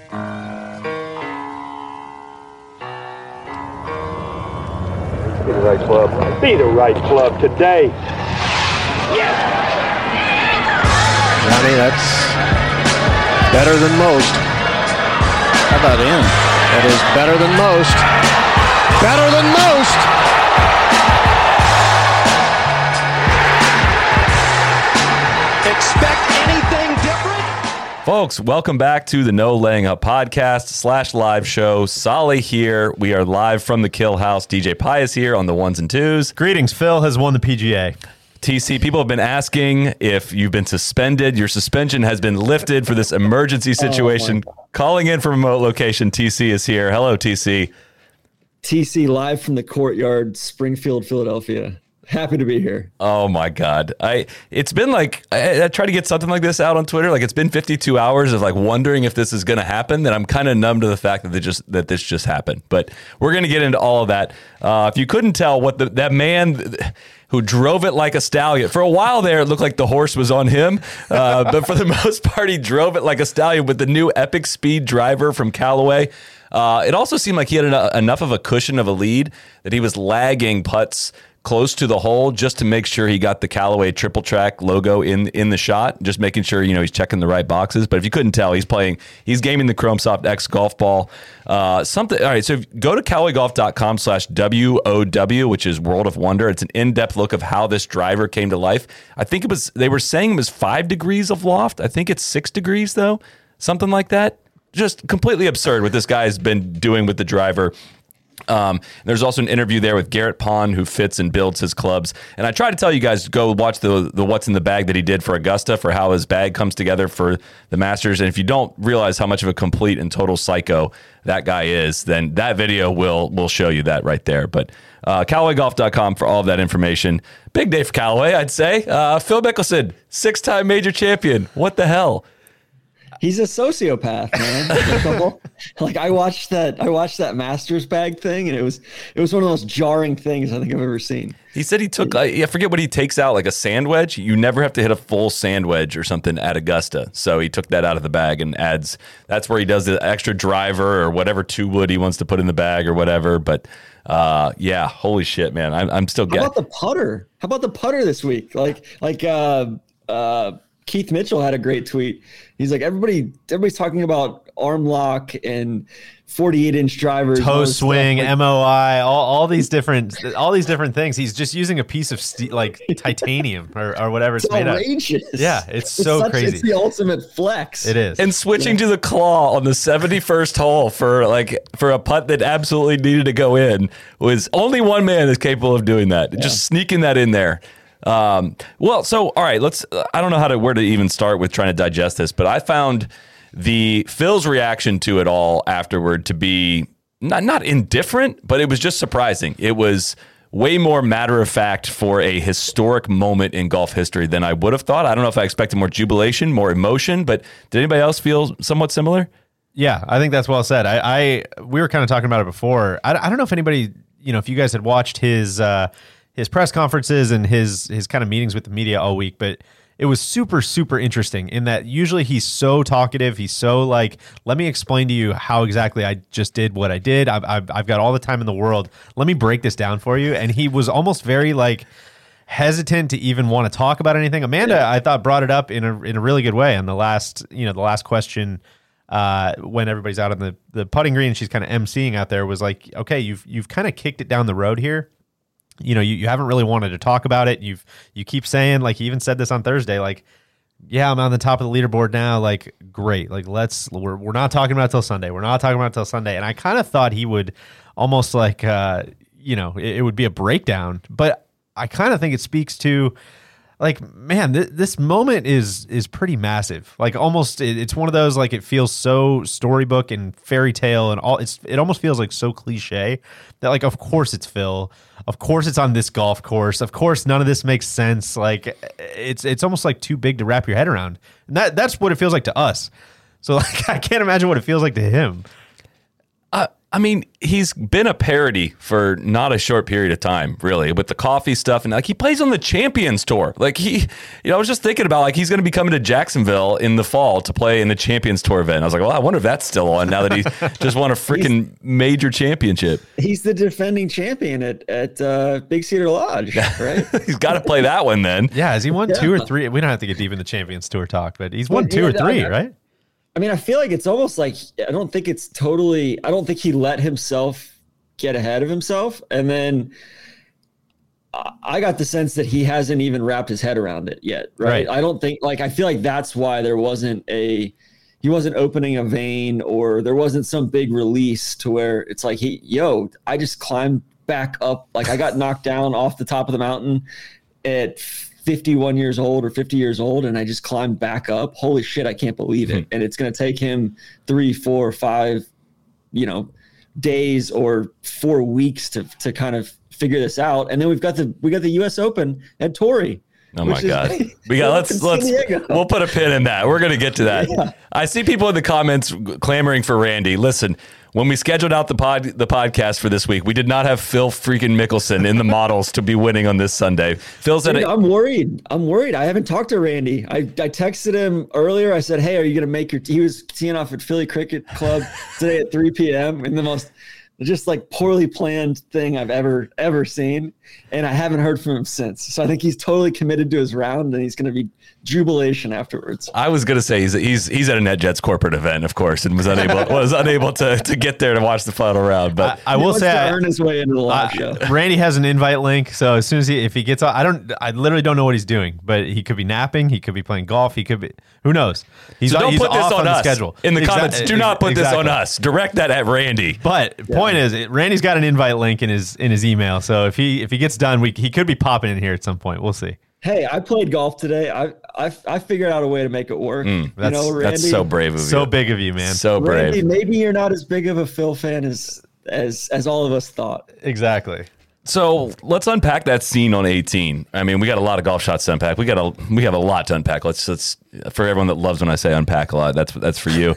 Be the right club. Be the right club today. Yes! Johnny, that's better than most. How about in? That is better than most. Better than most! Expect anything different? Folks, welcome back to the No Laying Up podcast / live show. Solly here. We are live from the Kill House. DJ Pie is here on the ones and twos. Greetings. Phil has won the PGA. TC, people have been asking if you've been suspended. Your suspension has been lifted for this emergency situation. Calling in from a remote location, TC is here. Hello, TC. TC live from the courtyard, Springfield, Philadelphia. Happy to be here. Oh my God. It's been like, I try to get something like this out on Twitter. Like it's been 52 hours of like wondering if this is going to happen. That I'm kind of numb to the fact that this just happened. But we're going to get into all of that. If you couldn't tell what that man who drove it like a stallion, for a while there, it looked like the horse was on him. But for the most part, he drove it like a stallion with the new Epic Speed driver from Callaway. It also seemed like he had enough of a cushion of a lead that he was lagging putts close to the hole just to make sure he got the Callaway Triple Track logo in the shot, just making sure, he's checking the right boxes. But if you couldn't tell, he's gaming the Chrome Soft X golf ball. All right, so go to CallawayGolf.com/WOW, which is World of Wonder. It's an in-depth look of how this driver came to life. I think they were saying it was 5 degrees of loft. I think it's 6 degrees though, something like that. Just completely absurd what this guy's been doing with the driver. There's also an interview there with Garrett Pond, who fits and builds his clubs. And I try to tell you guys, go watch the What's in the Bag that he did for Augusta, for how his bag comes together for the Masters. And if you don't realize how much of a complete and total psycho that guy is, then that video will show you that right there. But CallawayGolf.com for all of that information. Big day for Callaway, I'd say. Phil Mickelson, 6-time major champion. What the hell? He's a sociopath, man. Like I watched that Masters bag thing, and it was one of the most jarring things I think I've ever seen. He said he took, I forget what he takes out, like a sand wedge. You never have to hit a full sand wedge or something at Augusta. So he took that out of the bag and that's where he does the extra driver or whatever 2-wood he wants to put in the bag or whatever. But yeah, holy shit, man. I'm still getting. How about the putter this week? Keith Mitchell had a great tweet. He's like, everybody's talking about arm lock and 48-inch drivers, toe swing, MOI, all these different things. He's just using a piece of steel, like titanium or whatever it's made outrageous. Of. Yeah, it's so crazy. It's the ultimate flex. It is. And switching to the claw on the 71st hole for a putt that absolutely needed to go in was only one man is capable of doing that. Yeah. Just sneaking that in there. All right, I don't know where to even start with trying to digest this, but I found Phil's reaction to it all afterward to be not indifferent, but it was just surprising. It was way more matter of fact for a historic moment in golf history than I would have thought. I don't know if I expected more jubilation, more emotion, but did anybody else feel somewhat similar? Yeah, I think that's well said. We were kind of talking about it before. I don't know if anybody, if you guys had watched his press conferences and his kind of meetings with the media all week, but it was super, super interesting in that usually he's so talkative. He's so like, let me explain to you how exactly I just did what I did. I've got all the time in the world. Let me break this down for you. And he was almost very like hesitant to even want to talk about anything. Amanda, I thought, brought it up in a really good way on the last question when everybody's out on the putting green. She's kind of emceeing out there, was like, okay, you've kind of kicked it down the road here. You haven't really wanted to talk about it. You keep saying, like, he even said this on Thursday, like, yeah, I'm on the top of the leaderboard now. Like, great. Like, we're not talking about it till Sunday. We're not talking about it till Sunday. And I kind of thought he would almost like, it would be a breakdown. But I kind of think it speaks to, like, man, this moment is pretty massive. Like, almost, it's one of those, like, it feels so storybook and fairy tale and all. It almost feels like so cliche that, like, of course it's Phil. Of course it's on this golf course. Of course none of this makes sense. Like, it's almost like too big to wrap your head around. And that's what it feels like to us. So, like, I can't imagine what it feels like to him. I mean, he's been a parody for not a short period of time, really, with the coffee stuff. And like, he plays on the Champions Tour. Like, I was just thinking about, like, he's going to be coming to Jacksonville in the fall to play in the Champions Tour event. I was like, well, I wonder if that's still on now that he's just won a freaking major championship. He's the defending champion at Big Cedar Lodge, right? He's got to play that one then. Yeah, has he won 2 or 3? We don't have to get deep in the Champions Tour talk, but he's won 2 or 3, right? I mean, I feel like it's almost like I don't think he let himself get ahead of himself. And then I got the sense that he hasn't even wrapped his head around it yet. Right. I don't think I feel like that's why he wasn't opening a vein, or there wasn't some big release to where it's like, I just climbed back up. Like, I got knocked down off the top of the mountain at 51 years old or 50 years old, and I just climbed back up. Holy shit, I can't believe it. And it's going to take him 3, 4, 5, days or 4 weeks to kind of figure this out. And then we got the US Open at Torrey. Oh my God. We'll put a pin in that. We're going to get to that. Yeah. I see people in the comments clamoring for Randy. Listen, when we scheduled out the podcast for this week, we did not have Phil freaking Mickelson in the models to be winning on this Sunday. Phil said, I'm worried. I haven't talked to Randy. I texted him earlier. I said, hey, are you going to make he was teeing off at Philly Cricket Club today at 3 p.m. in the most just like poorly planned thing I've ever seen. And I haven't heard from him since. So I think he's totally committed to his round, and he's going to be jubilation afterwards. I was going to say he's at a NetJets corporate event, of course, and was unable to get there to watch the final round. But I will say, earn his way into the live show. Randy has an invite link, so as soon as if he gets on, I literally don't know what he's doing, but he could be napping, he could be playing golf, he could be, who knows? He's don't put this on us. Schedule. In the comments, do not put this on us. Direct that at Randy. But point is, Randy's got an invite link in his email, so if he gets done, he could be popping in here at some point. We'll see. Hey, I played golf today. I figured out a way to make it work. Randy, that's so brave of you. So big of you, man. So brave. Randy, maybe you're not as big of a Phil fan as all of us thought. Exactly. So let's unpack that scene on 18. I mean, we got a lot of golf shots to unpack. We have a lot to unpack. Let's for everyone that loves when I say unpack a lot. That's for you.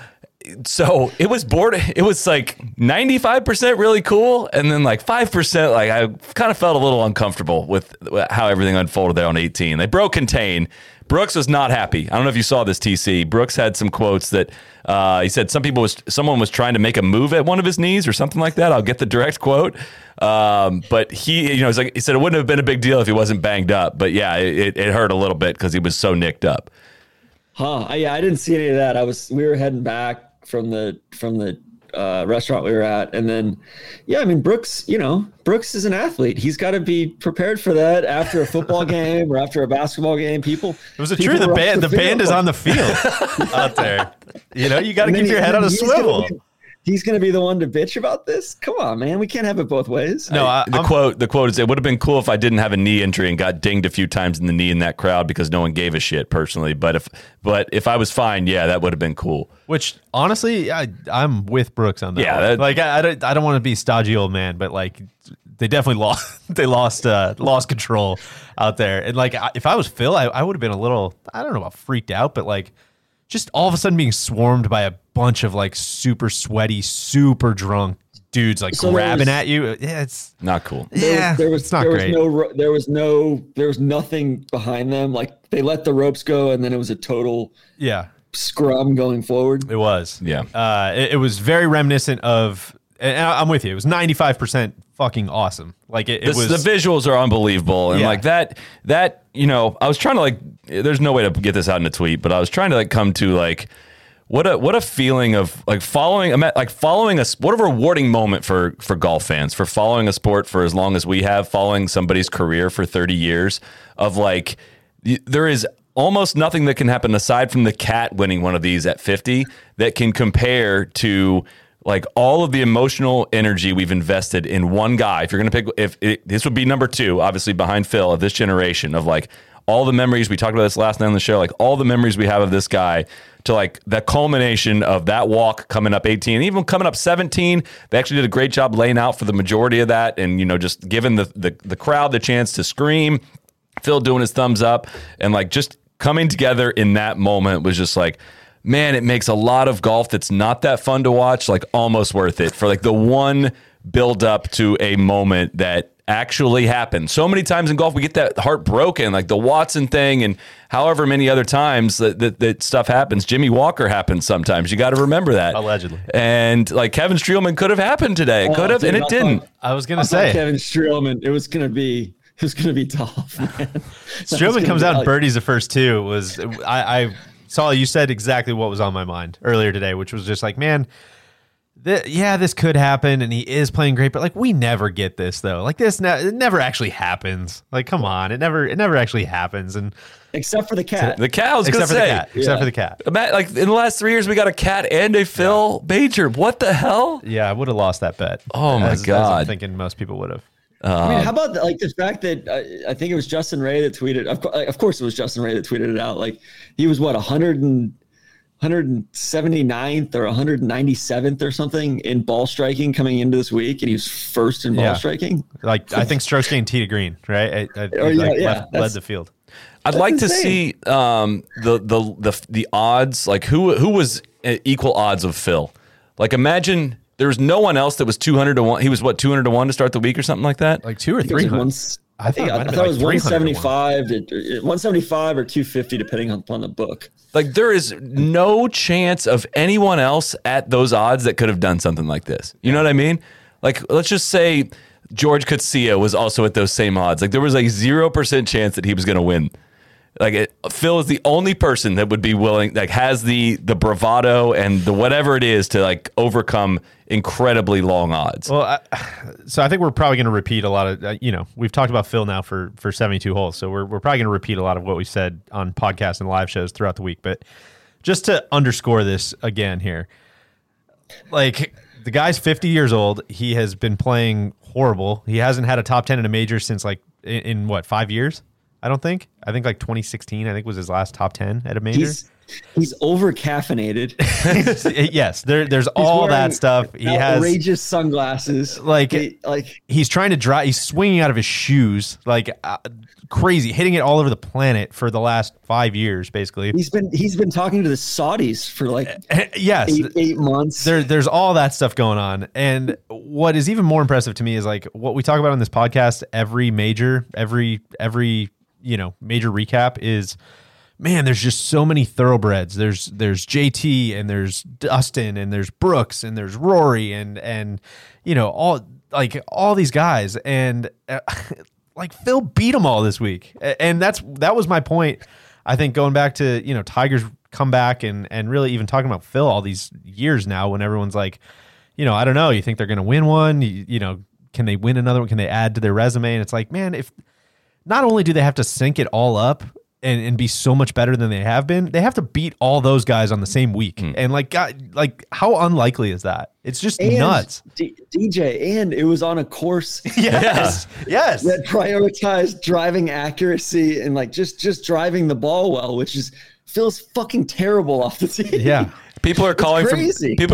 So it was like 95% really cool, and then like 5% like I kind of felt a little uncomfortable with how everything unfolded there on 18. They broke contain. Brooks was not happy. I don't know if you saw this, TC. Brooks had some quotes that he said someone was trying to make a move at one of his knees or something like that. I'll get the direct quote. But he said it wouldn't have been a big deal if he wasn't banged up. But yeah, it hurt a little bit because he was so nicked up. Yeah, I didn't see any of that. We were heading back from the restaurant we were at, and then I mean, Brooks is an athlete. He's got to be prepared for that after a football game or after a basketball game. It was true. The band is on the field out there. You got to keep your head on a swivel. He's going to be the one to bitch about this? Come on, man. We can't have it both ways. No, the quote is, it would have been cool if I didn't have a knee injury and got dinged a few times in the knee in that crowd because no one gave a shit personally. But if I was fine, that would have been cool. Which honestly, I'm with Brooks on that. Yeah. I don't want to be stodgy old man, but like they definitely lost control out there. And like, if I was Phil, I would have been a little, I don't know about freaked out, but like just all of a sudden being swarmed by a bunch of like super sweaty, super drunk dudes like grabbing at you. Yeah, it's not cool. There was nothing behind them. Like they let the ropes go, and then it was a total scrum going forward. It was. Yeah. It was very reminiscent of, and I'm with you, it was 95% fucking awesome. Like it was. The visuals are unbelievable. And like that, I was trying to like, there's no way to get this out in a tweet, but I was trying to like come to like, what a feeling of like following what a rewarding moment for golf fans, for following a sport for as long as we have, following somebody's career for 30 years of like, there is almost nothing that can happen aside from the cat winning one of these at 50 that can compare to like all of the emotional energy we've invested in one guy. If you're going to pick, this would be number 2, obviously behind Phil, of this generation, of like all the memories, we talked about this last night on the show, like all the memories we have of this guy, to like the culmination of that walk coming up 18, even coming up 17. They actually did a great job laying out for the majority of that, and just giving the crowd the chance to scream. Phil doing his thumbs up, and like just coming together in that moment was just like, man, it makes a lot of golf that's not that fun to watch, like almost worth it for like the one build up to a moment that actually happened. So many times in golf, we get that heart broken, like the Watson thing and however many other times that stuff happens. Jimmy Walker happens sometimes. You got to remember that. Allegedly. And like Kevin Streelman could have happened today. It could have, and it didn't. I was going to say. Kevin Streelman, it was going to be tough, man. Streelman comes out and birdies the first two. I saw you said exactly what was on my mind earlier today, which was just like, man, this could happen, and he is playing great, but like we never get this though. Like this, it never actually happens. Like, come on, it never actually happens. And except for the cat, the cat. I was except gonna for say, the cat, except for the cat. Like in the last 3 years, we got a cat and a Phil Major. What the hell? Yeah, I would have lost that bet. Oh my God! I'm thinking most people would have. I mean, how about like the fact that I think it was Justin Ray that tweeted. Of course, it was Justin Ray that tweeted it out. Like he was what 179th or 197th or something in ball striking coming into this week, and he was first in ball striking. Like I think strokes gained tee to green, right? Led the field. I'd like to see the odds, like who was equal odds of Phil. Like imagine there was no one else that was 200 to 1. He was what 200 to 1 to start the week or something like that. Like 2 or 300. I thought it was 175 or 250 depending on the book. Like there is no chance of anyone else at those odds that could have done something like this. You know what I mean? Like let's just say George Coetzee was also at those same odds. Like there was like 0% chance that he was going to win. Like Phil is the only person that would be willing, like has the bravado and the whatever it is to like overcome incredibly long odds. Well, so I think we're probably going to repeat a lot of, we've talked about Phil now for 72 holes. So we're probably going to repeat a lot of what we said on podcasts and live shows throughout the week. But just to underscore this again here, like the guy's 50 years old. He has been playing horrible. He hasn't had a top 10 in a major since like in what, 5 years? I think like 2016, I think was his last top 10 at a major. He's over caffeinated. Yes, there's all that stuff. He has outrageous sunglasses. He's trying to drive. He's swinging out of his shoes like crazy, hitting it all over the planet for the last 5 years, basically. He's been talking to the Saudis for like 8 months. There's all that stuff going on, and what is even more impressive to me is like what we talk about on this podcast. Every major recap is, man, there's just so many thoroughbreds. There's JT and there's Dustin and there's Brooks and there's Rory and all these guys, and like Phil beat them all this week. And that was my point. I think going back to, Tiger's comeback and really even talking about Phil all these years now, when everyone's like, I don't know, you think they're going to win one, can they win another one? Can they add to their resume? And it's like, man, if not only do they have to sync it all up and be so much better than they have been, they have to beat all those guys on the same week. And like how unlikely is that? It's just nuts. DJ, and it was on a course yes that prioritized driving accuracy and like just driving the ball well, which feels fucking terrible off the tee. Yeah. People are calling for me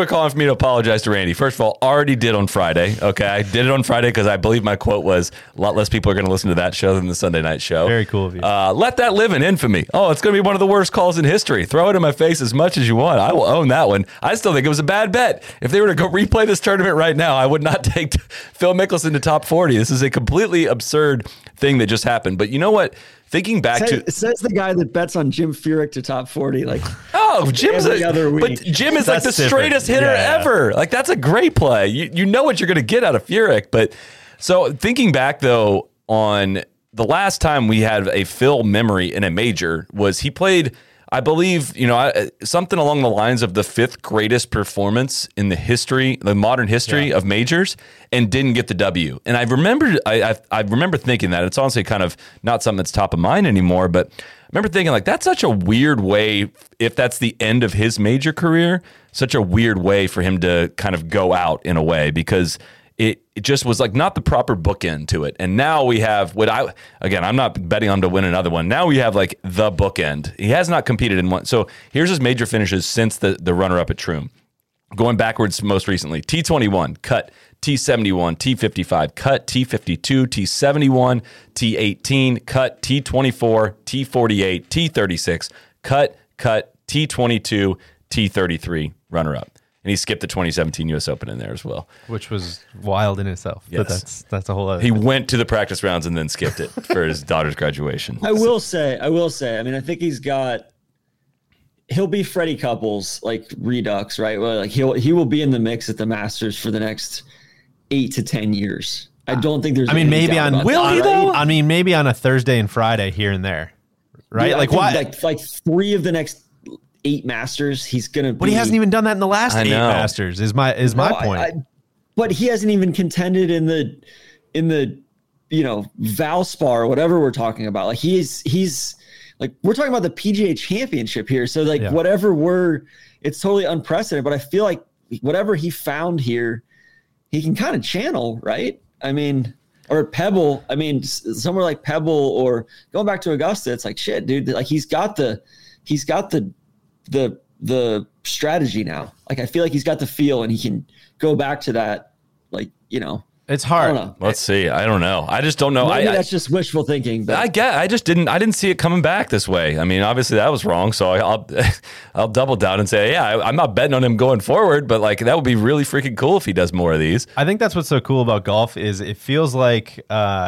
to apologize to Randy. First of all, already did on Friday. Okay, I did it on Friday because I believe my quote was a lot less people are going to listen to that show than the Sunday night show. Very cool of you. Let that live in infamy. Oh, it's going to be one of the worst calls in history. Throw it in my face as much as you want. I will own that one. I still think it was a bad bet. If they were to go replay this tournament right now, I would not take Phil Mickelson to top 40. This is a completely absurd thing that just happened. But you know what? Thinking back it says the guy that bets on Jim Furyk to top 40. Like, Jim's every other week. But Jim is like the straightest hitter ever. Like that's a great play. You know what you're going to get out of Furyk. But so thinking back though on the last time we had a Phil memory in a major was he played, I believe, something along the lines of the 5th greatest performance in the modern history of majors, and didn't get the W. And I remember thinking that. It's honestly kind of not something that's top of mind anymore, but I remember thinking like that's such a weird way, if that's the end of his major career, such a weird way for him to kind of go out in a way, because it just was like not the proper bookend to it. And now we have I'm not betting on to win another one. Now we have like the bookend. He has not competed in one. So here's his major finishes since the runner-up at Troom. Going backwards most recently, T21, cut, T71, T55, cut, T52, T71, T18, cut, T24, T48, T36, cut, T22, T33 runner-up. And he skipped the 2017 U.S. Open in there as well. Which was wild in itself. Yes. But that's a whole other He thing. went to the practice rounds and then skipped it for his daughter's graduation. I will say, I mean, I think he'll be Freddie Couples, like Redux, right? Well, like he will be in the mix at the Masters for the next 8 to 10 years. I don't think there's. I mean, maybe on though? I mean, maybe on a Thursday and Friday here and there, right? Yeah, like I why? think like 3 of the next 8 Masters, he's gonna. But he hasn't even done that in the last 8 Masters. Is my point? But he hasn't even contended in the Valspar or whatever we're talking about. Like he's like, we're talking about the PGA Championship here. So like it's totally unprecedented. But I feel like whatever he found here, he can kind of channel, right? I mean, or Pebble. I mean, somewhere like Pebble or going back to Augusta, it's like shit, dude. Like he's got the strategy now. Like I feel like he's got the feel, and he can go back to that. Like it's hard. I don't know. Let's see. I don't know. I just don't know. Maybe that's just wishful thinking. But I didn't see it coming back this way. I mean, obviously that was wrong. So I'll double down and say, I'm not betting on him going forward, but like that would be really freaking cool if he does more of these. I think that's what's so cool about golf is it feels like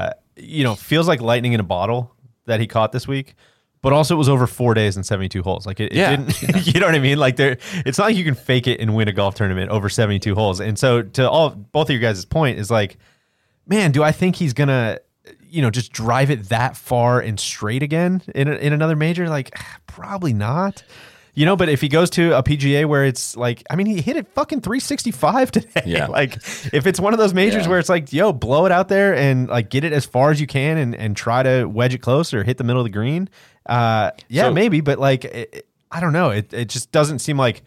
feels like lightning in a bottle that he caught this week. But also, it was over 4 days and 72 holes. Like it didn't, you know what I mean? Like it's not like you can fake it and win a golf tournament over 72 holes. And so, to both of your guys' point is like, man, do I think he's gonna, just drive it that far and straight again in another major? Like, probably not. But if he goes to a PGA where it's like, I mean, he hit it fucking 365 today. Yeah. Like, if it's one of those majors where it's like, yo, blow it out there and like get it as far as you can and try to wedge it close or hit the middle of the green. Maybe, but like, I don't know. It just doesn't seem like,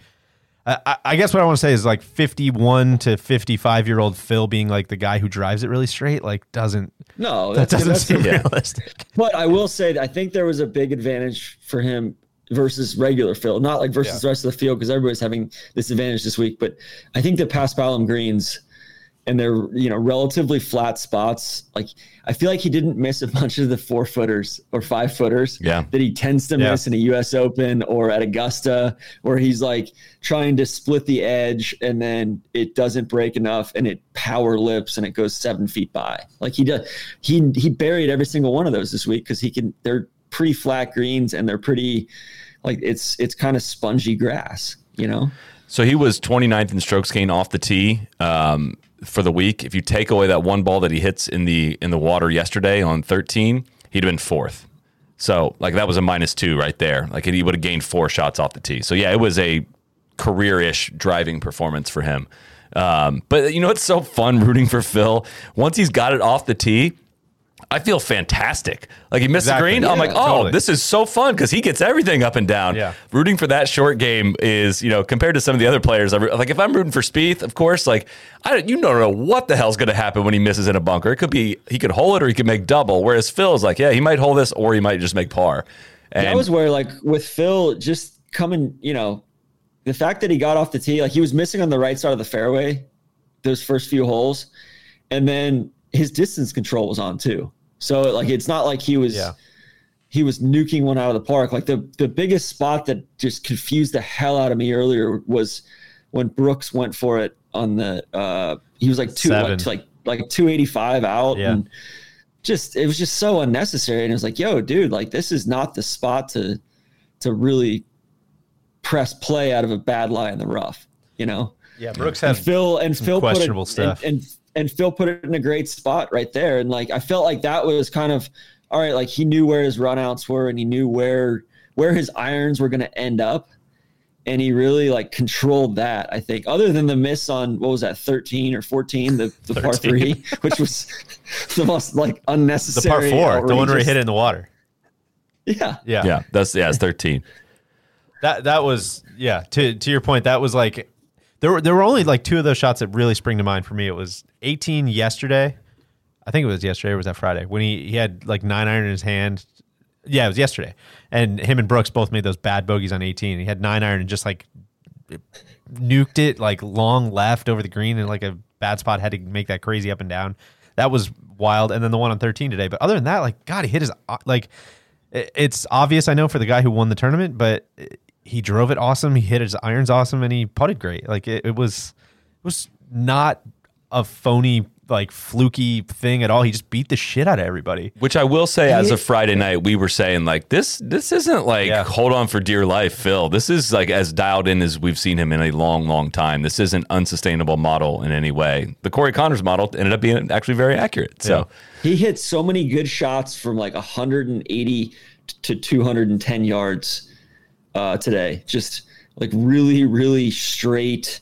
I guess what I want to say is like 51 to 55-year-old Phil being like the guy who drives it really straight, like doesn't seem realistic. But I will say that I think there was a big advantage for him versus regular Phil, not like versus the rest of the field, because everybody's having this advantage this week. But I think the Paspalum greens and they're relatively flat spots. Like I feel like he didn't miss a bunch of the 4-footers or 5-footers that he tends to miss in a U.S. Open or at Augusta, where he's like trying to split the edge and then it doesn't break enough and it power lips and it goes 7 feet by. Like he buried every single one of those this week because they're pretty flat greens and they're pretty like it's kind of spongy grass, So he was 29th in strokes gained off the tee for the week. If you take away that one ball that he hits in the water yesterday on 13, he'd have been 4th. So like that was a -2 right there. Like he would have gained 4 shots off the tee. So yeah, it was a career-ish driving performance for him. But it's so fun rooting for Phil. Once he's got it off the tee, I feel fantastic. Like he missed the green. I'm like, totally. This is so fun because he gets everything up and down. Yeah. Rooting for that short game is, compared to some of the other players, like if I'm rooting for Spieth, of course, like you don't know what the hell's going to happen when he misses in a bunker. It could be he could hole it or he could make double. Whereas Phil's like, he might hole this or he might just make par. And that was where like with Phil just coming, the fact that he got off the tee, like he was missing on the right side of the fairway, those first few holes, and then his distance control was on too. So like, it's not like he was nuking one out of the park. Like the biggest spot that just confused the hell out of me earlier was when Brooks went for it on the, he was like 285 out and it was just so unnecessary. And it was like, yo, dude, like this is not the spot to really press play out of a bad lie in the rough, Yeah. Brooks had Phil questionable stuff. And Phil put it in a great spot right there. And like, I felt like that was kind of, all right, like he knew where his runouts were and he knew where his irons were going to end up. And he really like controlled that, I think, other than the miss on, what was that, 13 or 14, the par 3, which was the most like unnecessary. The par 4, the one where he outrageous. hit it in the water. Yeah. Yeah. It's 13. That was, to your point, that was like, there were only like 2 of those shots that really spring to mind for me. It was 18 yesterday. I think it was yesterday, or was that Friday? When he had like 9-iron in his hand. Yeah, it was yesterday. And him and Brooks both made those bad bogeys on 18. He had 9-iron and just like nuked it like long left over the green and like a bad spot, had to make that crazy up and down. That was wild. And then the one on 13 today. But other than that, like, God, he hit his, like, it's obvious, I know, for the guy who won the tournament, but he drove it awesome. He hit his irons awesome, and he putted great. Like it was not a phony, like fluky thing at all. He just beat the shit out of everybody. Which I will say, as of Friday night, we were saying like this isn't like hold on for dear life, Phil. This is like as dialed in as we've seen him in a long, long time. This isn't unsustainable model in any way. The Corey Connors model ended up being actually very accurate. So he hit so many good shots from like 180 to 210 yards today. Just like really, really straight,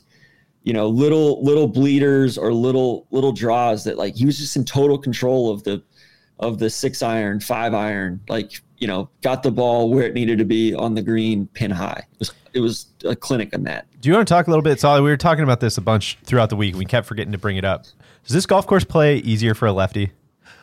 little bleeders or little draws that like he was just in total control of the 6-iron, 5-iron, like, got the ball where it needed to be on the green, pin high. It was a clinic on that. Do you want to talk a little bit, Solly? We were talking about this a bunch throughout the week. We kept forgetting to bring it up. Does this golf course play easier for a lefty?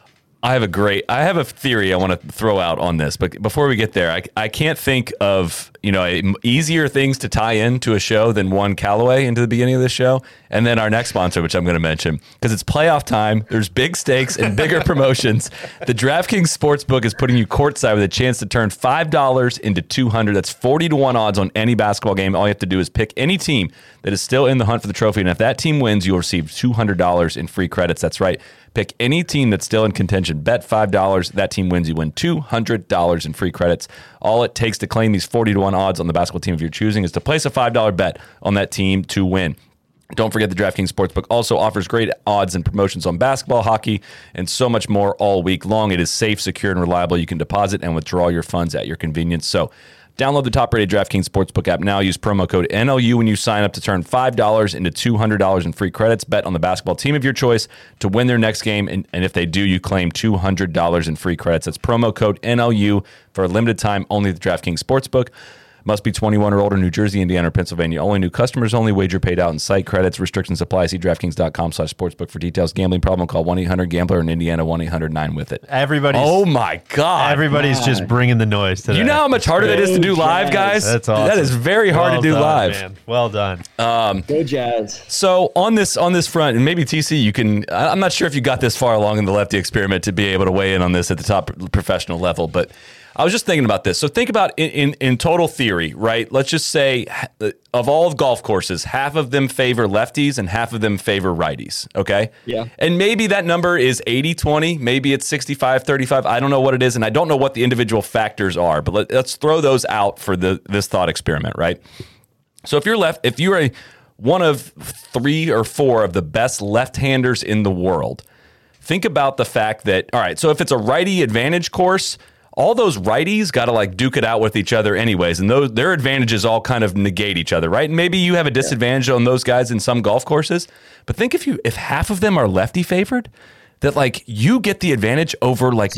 I have a theory I want to throw out on this, but before we get there, I can't think of, easier things to tie into a show than one Callaway into the beginning of the show. And then our next sponsor, which I'm going to mention, because it's playoff time. There's big stakes and bigger promotions. The DraftKings Sportsbook is putting you courtside with a chance to turn $5 into $200. That's 40-1 odds on any basketball game. All you have to do is pick any team that is still in the hunt for the trophy. And if that team wins, you'll receive $200 in free credits. That's right. Pick any team that's still in contention. Bet $5. That team wins. You win $200 in free credits. All it takes to claim these 40-1 odds on the basketball team of your choosing is to place a $5 bet on that team to win. Don't forget the DraftKings Sportsbook also offers great odds and promotions on basketball, hockey, and so much more all week long. It is safe, secure, and reliable. You can deposit and withdraw your funds at your convenience. So download the top-rated DraftKings Sportsbook app now. Use promo code NLU when you sign up to turn $5 into $200 in free credits. Bet on the basketball team of your choice to win their next game, and if they do, you claim $200 in free credits. That's promo code NLU for a limited time only at the DraftKings Sportsbook. Must be 21 or older. New Jersey, Indiana, or Pennsylvania. Only new customers only. Wager paid out in site credits. Restrictions apply. See DraftKings.com/sportsbook for details. Gambling problem? Call 1-800-GAMBLER. In Indiana, 1-800-9-WITH-IT. Oh my God. Everybody's just bringing the noise today. You know how much harder that is to do live, guys? That's awesome. That is very hard to do live. Man. Well done. Go Jazz. So on this front, and maybe TC, you can. I'm not sure if you got this far along in the lefty experiment to be able to weigh in on this at the top professional level, but I was just thinking about this. So think about in total theory, right? Let's just say of all of golf courses, half of them favor lefties and half of them favor righties, okay? Yeah. And maybe that number is 80-20, maybe it's 65-35. I don't know what it is, and I don't know what the individual factors are, but let's throw those out for this thought experiment, right? So if you're one of 3 or 4 of the best left-handers in the world, think about the fact that, all right, so if it's a righty advantage course, all those righties got to like duke it out with each other anyways, and their advantages all kind of negate each other, right? And maybe you have a disadvantage on those guys in some golf courses, but think if half of them are lefty favored, that like you get the advantage over like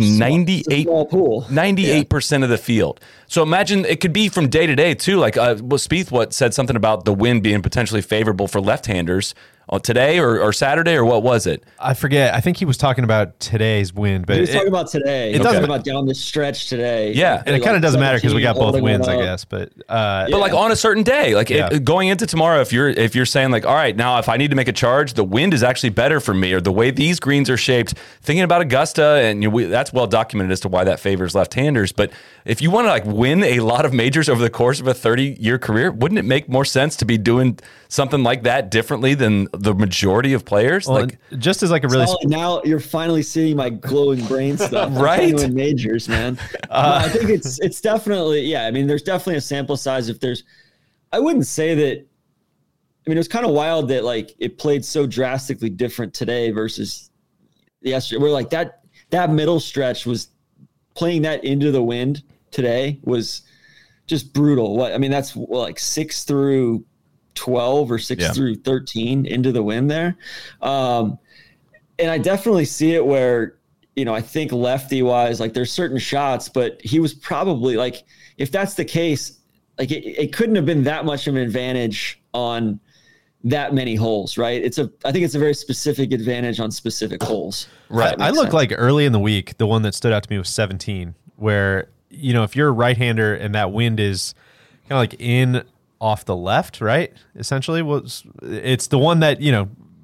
98% of the field. So imagine it could be from day to day too. Like Spieth said something about the wind being potentially favorable for left-handers today or Saturday, or what was it? I forget. I think he was talking about today's wind, but he was talking about today. It doesn't about down the stretch today. Yeah, and it kind of doesn't matter because we got both wins, I guess. But like on a certain day, like going into tomorrow, if you're saying like, all right, now if I need to make a charge, the wind is actually better for me, or the way these greens are shaped. Thinking about Augusta, and that's well documented as to why that favors left-handers. But if you want to like win a lot of majors over the course of a 30-year career, wouldn't it make more sense to be doing something like that differently than the majority of players? Well, like just as like a really now you're finally seeing my glowing brain stuff. Right? In majors, man. I think it's definitely, I mean, there's definitely a sample size. I wouldn't say that. I mean, it was kind of wild that like it played so drastically different today versus yesterday. We're like that middle stretch was playing that into the wind today was just brutal. I mean, that's like 6 through 12 or 6 through 13 into the wind there. And I definitely see it where, I think lefty wise, like there's certain shots, but he was probably like, if that's the case, like it couldn't have been that much of an advantage on that many holes, right? I think it's a very specific advantage on specific holes. Right. I look like early in the week, the one that stood out to me was 17, where, if you're a right-hander and that wind is kind of like in off the left, right? Essentially it's the one that,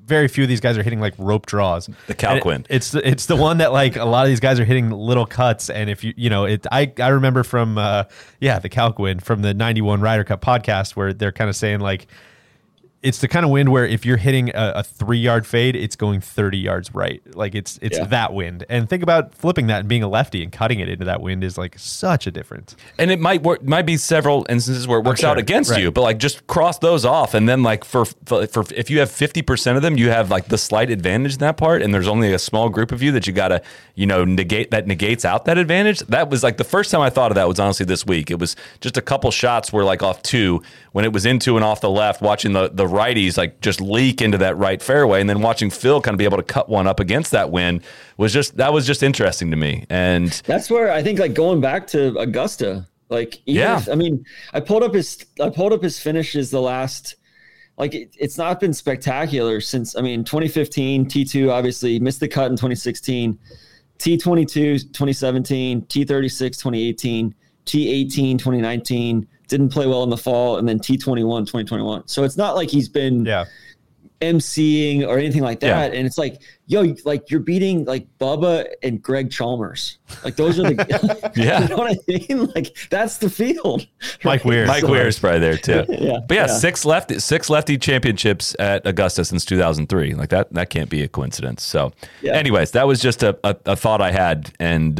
very few of these guys are hitting like rope draws. The calc wind. It's the one that like a lot of these guys are hitting little cuts. And if I remember from the calc wind from the 91 Ryder Cup podcast where they're kind of saying like, it's the kind of wind where if you're hitting a 3-yard fade, it's going 30 yards right. Like it's that wind. And think about flipping that and being a lefty and cutting it into that wind is like such a difference. And it might be several instances where it works out against you, but like just cross those off. And then like for if you have 50% of them, you have like the slight advantage in that part. And there's only a small group of you that you got to, negates out that advantage. That was like the first time I thought of that was honestly this week. It was just a couple shots were like off 2 when it was into and off the left, watching the righties like just leak into that right fairway, and then watching Phil kind of be able to cut one up against that wind was just interesting to me. And that's where I think like going back to Augusta, like I pulled up his finishes the last, like it's not been spectacular since 2015 T2 obviously missed the cut in 2016, T22 2017, T36 2018, T18 2019. Didn't play well in the fall, and then T21 2021. So it's not like he's been emceeing or anything like that. And it's like, like you're beating like Bubba and Greg Chalmers. Like those are the you know what I mean? Like that's the field. Mike Weir. Mike Weir's probably there too. But six lefty championships at Augusta since 2003. Like that can't be a coincidence. So anyways, that was just a thought I had. And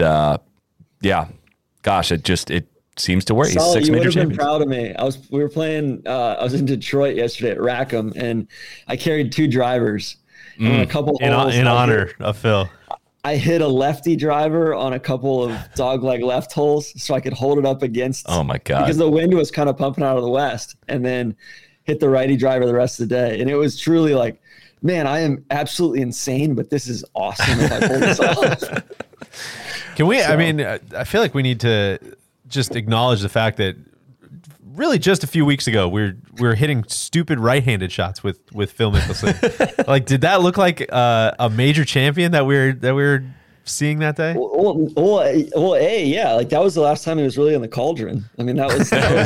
gosh, it seems to work. He's Solid, 6 you major would have been champions. proud of me. We were playing. I was in Detroit yesterday at Rackham, and I carried 2 drivers. And on a couple holes, in honor of Phil. I hit a lefty driver on a couple of dogleg left holes, so I could hold it up against. Oh my god! Because the wind was kind of pumping out of the west, and then hit the righty driver the rest of the day, and it was truly like, man, I am absolutely insane, but this is awesome if I pull this off. Can we? So, I feel like we need to just acknowledge the fact that really just a few weeks ago we were hitting stupid right-handed shots with Phil Mickelson. Like, did that look like a major champion that we were seeing that day? Like that was the last time he was really in the cauldron. I mean, that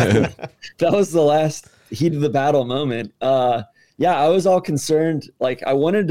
was the last heat of the battle moment. I was all concerned. Like I wanted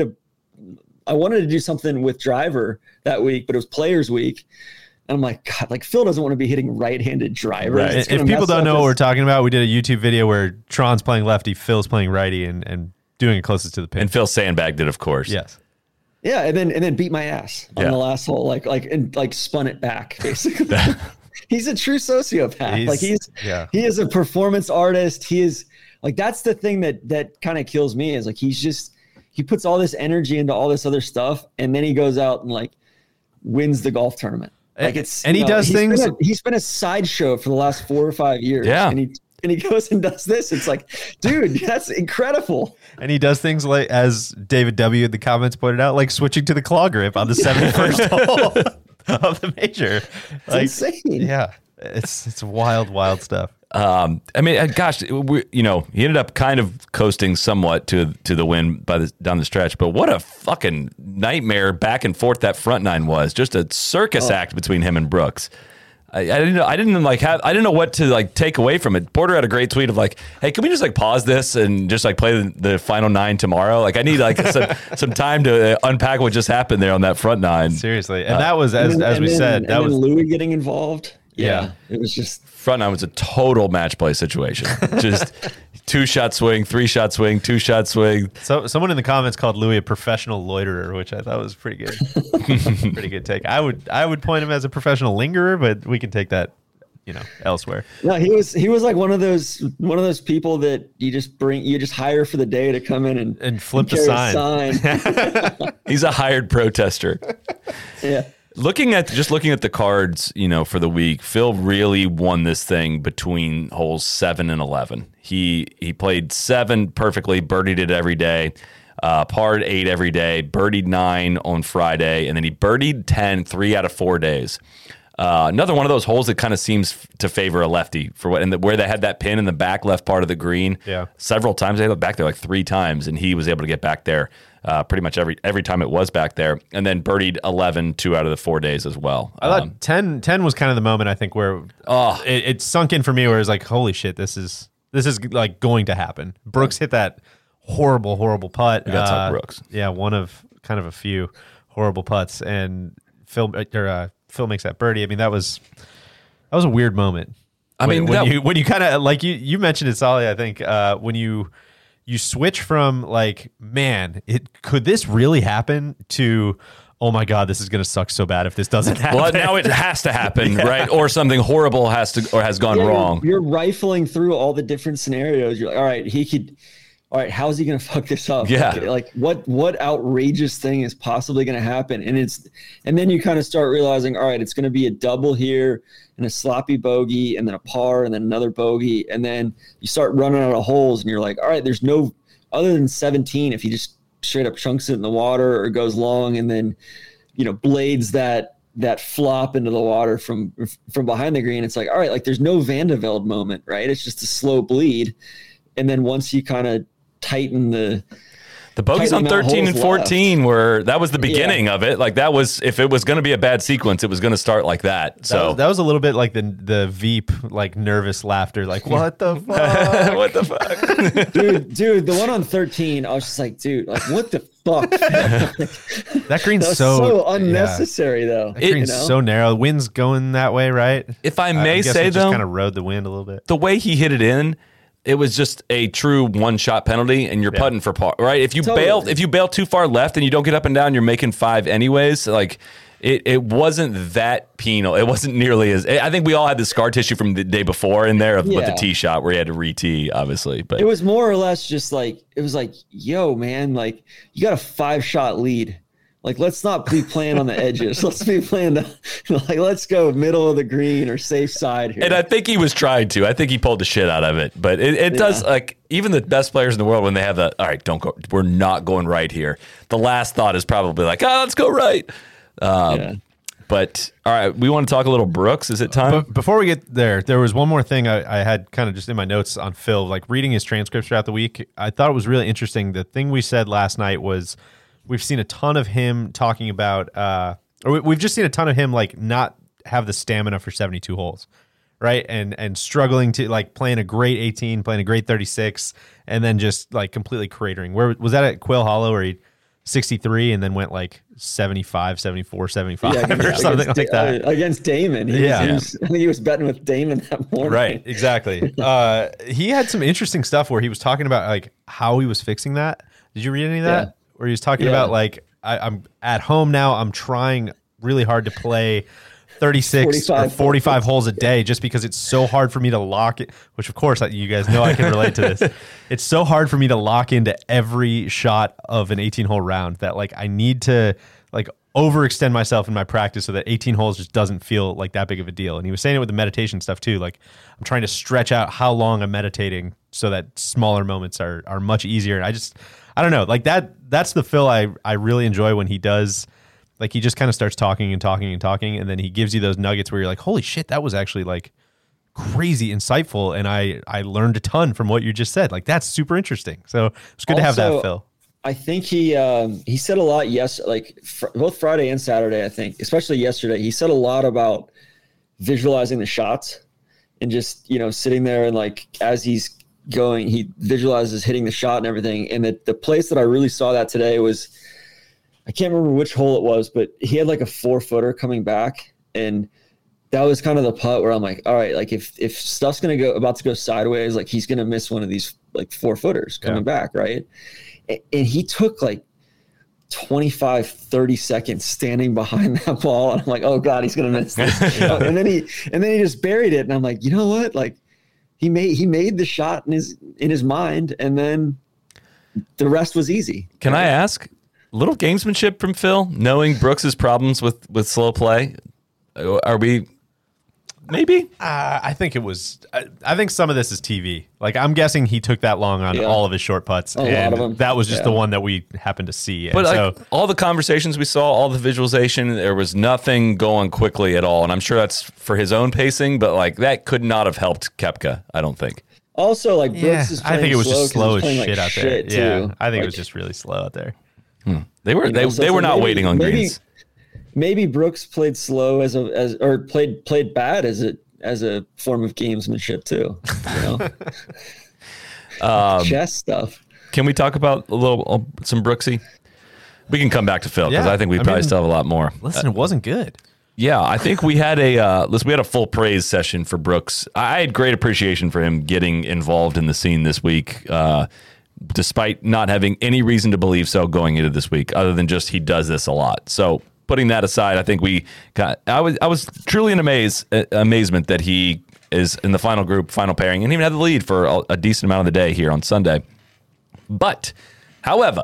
to do something with driver that week, but it was Players Week. And I'm like, God, like Phil doesn't want to be hitting right-handed drivers. Right. If people don't know what we're talking about, we did a YouTube video where Tron's playing lefty, Phil's playing righty, and doing it closest to the pin. And Phil sandbagged it, of course. Yes. Yeah, and then beat my ass on the last hole, like spun it back, basically. He's a true sociopath. He is a performance artist. He is like, that's the thing that kind of kills me is like he puts all this energy into all this other stuff, and then he goes out and like wins the golf tournament. Like he does things. He's been a sideshow for the last 4 or 5 years. Yeah. And he goes and does this. It's like, dude, that's incredible. And he does things like, as David W. in the comments pointed out, like switching to the claw grip on the 71st hole of the major. It's insane. Yeah. It's wild stuff. Gosh, he ended up kind of coasting somewhat to the win down the stretch, but what a fucking nightmare back and forth that front nine was. Just a circus act between him and Brooks. I didn't know what to like take away from it. Porter had a great tweet of like, hey, can we just like pause this and just like play the final 9 tomorrow? Like I need like some time to unpack what just happened there on that front 9. Seriously. And that was, as we said, that was Louis getting involved. Yeah. It was just front 9 was a total match play situation. Just 2-shot swing, 3-shot swing, 2-shot swing. So someone in the comments called Louis a professional loiterer, which I thought was pretty good. Pretty good take. I would point him as a professional lingerer, but we can take that, elsewhere. No, he was like one of those people that you just hire for the day to come in and flip the sign. He's a hired protester. Yeah. Looking at the cards, for the week, Phil really won this thing between holes 7 and 11. He played 7 perfectly, birdied it every day, parred 8 every day, birdied 9 on Friday, and then he birdied 10 3 out of 4 days. Another one of those holes that kind of seems to favor a lefty where they had that pin in the back left part of the green. Yeah. Several times they looked back there like 3 times, and he was able to get back there. Pretty much every time it was back there, and then birdied 11 2 out of the 4 days as well. I thought 10 was kind of the moment I think where it sunk in for me, where it was like, holy shit, this is like going to happen. Brooks hit that horrible putt. We got to talk Brooks. Yeah, one of kind of a few horrible putts, and Phil makes that birdie. I mean, that was a weird moment. I mean, when you kind of like you mentioned it, Solly. I think when you switch from like, man, could this really happen to, oh my God, this is going to suck so bad if this doesn't happen. Well, now it has to happen, right? Or something horrible has gone wrong. You're rifling through all the different scenarios. You're like, all right, how is he going to fuck this up? Yeah. Like what outrageous thing is possibly going to happen? And then you kind of start realizing, all right, it's going to be a double here and a sloppy bogey and then a par and then another bogey. And then you start running out of holes and you're like, all right, there's no other than 17. If he just straight up chunks it in the water or goes long and then, blades that flop into the water from behind the green. It's like, all right, like there's no Van de Velde moment, right? It's just a slow bleed. And then once you kind of tighten the bogeys on 13 and 14 that was the beginning of it. Like that was, if it was going to be a bad sequence, it was going to start like that. So that was a little bit like the Veep, like nervous laughter, like what the fuck? What the fuck? dude, the one on 13, I was just like, dude, like what the fuck? That green's so unnecessary though. That green's so narrow. The wind's going that way, right? If I may say it though, just kind of rode the wind a little bit. The way he hit it in, it was just a true one-shot penalty, and you're putting for par, right? If you bail too far left and you don't get up and down, you're making 5 anyways. Like it wasn't that penal. It wasn't nearly as. I think we all had the scar tissue from the day before in there with the tee shot where he had to re-tee, obviously. But it was more or less just like it was like, yo, man, like you got a 5-shot lead. Like, let's not be playing on the edges. Let's be playing let's go middle of the green or safe side here. And I think he was trying to. I think he pulled the shit out of it. But it does, like, even the best players in the world, when they have all right, don't go, we're not going right here. The last thought is probably like, let's go right. But, all right, we want to talk a little Brooks. Is it time? But before we get there was one more thing I had kind of just in my notes on Phil, like reading his transcripts throughout the week. I thought it was really interesting. The thing we said last night was, we've seen a ton of him talking about, or we've just seen a ton of him like not have the stamina for 72 holes, right? And struggling to like playing a great 18, playing a great 36, and then just like completely cratering. Where was that at Quail Hollow where he 63 and then went like 75, 74, 75 or something like that against Damon. I think he was betting with Damon that morning. Right, exactly. He had some interesting stuff where he was talking about like how he was fixing that. Did you read any of that? Yeah. Where he was talking about like, I'm at home now. I'm trying really hard to play 36 or 45 holes a day just because it's so hard for me to lock it, which of course you guys know I can relate to this. It's so hard for me to lock into every shot of an 18-hole round that like I need to like overextend myself in my practice so that 18 holes just doesn't feel like that big of a deal. And he was saying it with the meditation stuff too. Like I'm trying to stretch out how long I'm meditating so that smaller moments are much easier. And I don't know, like that's the Phil I really enjoy when he does, like he just kind of starts talking and then he gives you those nuggets where you're like, holy shit, that was actually like crazy insightful, and I learned a ton from what you just said. Like that's super interesting. So it's good to have that, Phil. I think he said a lot, both Friday and Saturday, I think, especially yesterday, he said a lot about visualizing the shots and just, sitting there and like as he's going, he visualizes hitting the shot and everything. And the place that I really saw that today was, I can't remember which hole it was, but he had like a 4-footer coming back, and that was kind of the putt where I'm like, all right, like if stuff's about to go sideways, like he's gonna miss one of these like 4-footers coming back, right? And he took like 25, 30 seconds standing behind that ball, and I'm like, oh God, he's gonna miss this. And then he just buried it, and I'm like, you know what, like. He made the shot in his mind, and then the rest was easy. Can I ask, little gamesmanship from Phil, knowing Brooks's problems with slow play? Are we maybe? I think it was. I think some of this is TV. Like I'm guessing he took that long on all of his short putts, a lot of them. That was just the one that we happened to see. But like, all the conversations we saw, all the visualization, there was nothing going quickly at all. And I'm sure that's for his own pacing, but like that could not have helped Koepka, I don't think. Also, like Brooks is playing I think it was just slow as shit like out there. Yeah, I think it was just really slow out there. They were not waiting on greens. Maybe Brooks played slow or played bad as a form of gamesmanship too. Chess stuff. Can we talk about some Brooksy? We can come back to Phil because Yeah, I think we probably still have a lot more. Listen, it wasn't good. Yeah, I think we had a full praise session for Brooks. I had great appreciation for him getting involved in the scene this week, despite not having any reason to believe so going into this week, other than just he does this a lot. So putting that aside, I think I was truly in amazement that he is in the final group, final pairing, and even had the lead for a decent amount of the day here on Sunday. But, however,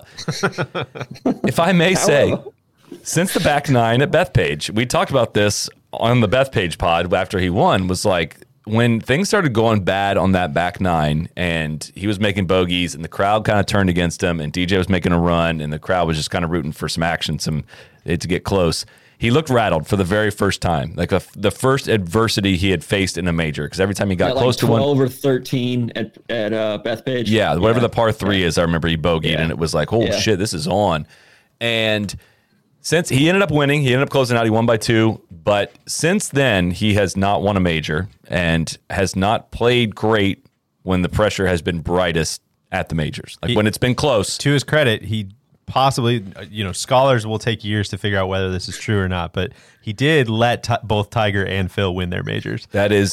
if I may say, since the back nine at Bethpage, we talked about this on the Bethpage pod after he won, was like when things started going bad on that back nine and he was making bogeys and the crowd kind of turned against him and DJ was making a run and the crowd was just kind of rooting for some action, to get close. He looked rattled for the very first time, like the first adversity he had faced in a major. Because every time he got close to 12 or 13 at Bethpage. Yeah, whatever the par 3 is, I remember he bogeyed, and it was like, holy shit, this is on. And since he ended up winning, he ended up closing out. He won by 2. But since then, he has not won a major and has not played great when the pressure has been brightest at the majors. Like when it's been close. To his credit, he possibly, scholars will take years to figure out whether this is true or not, but he did let both Tiger and Phil win their majors.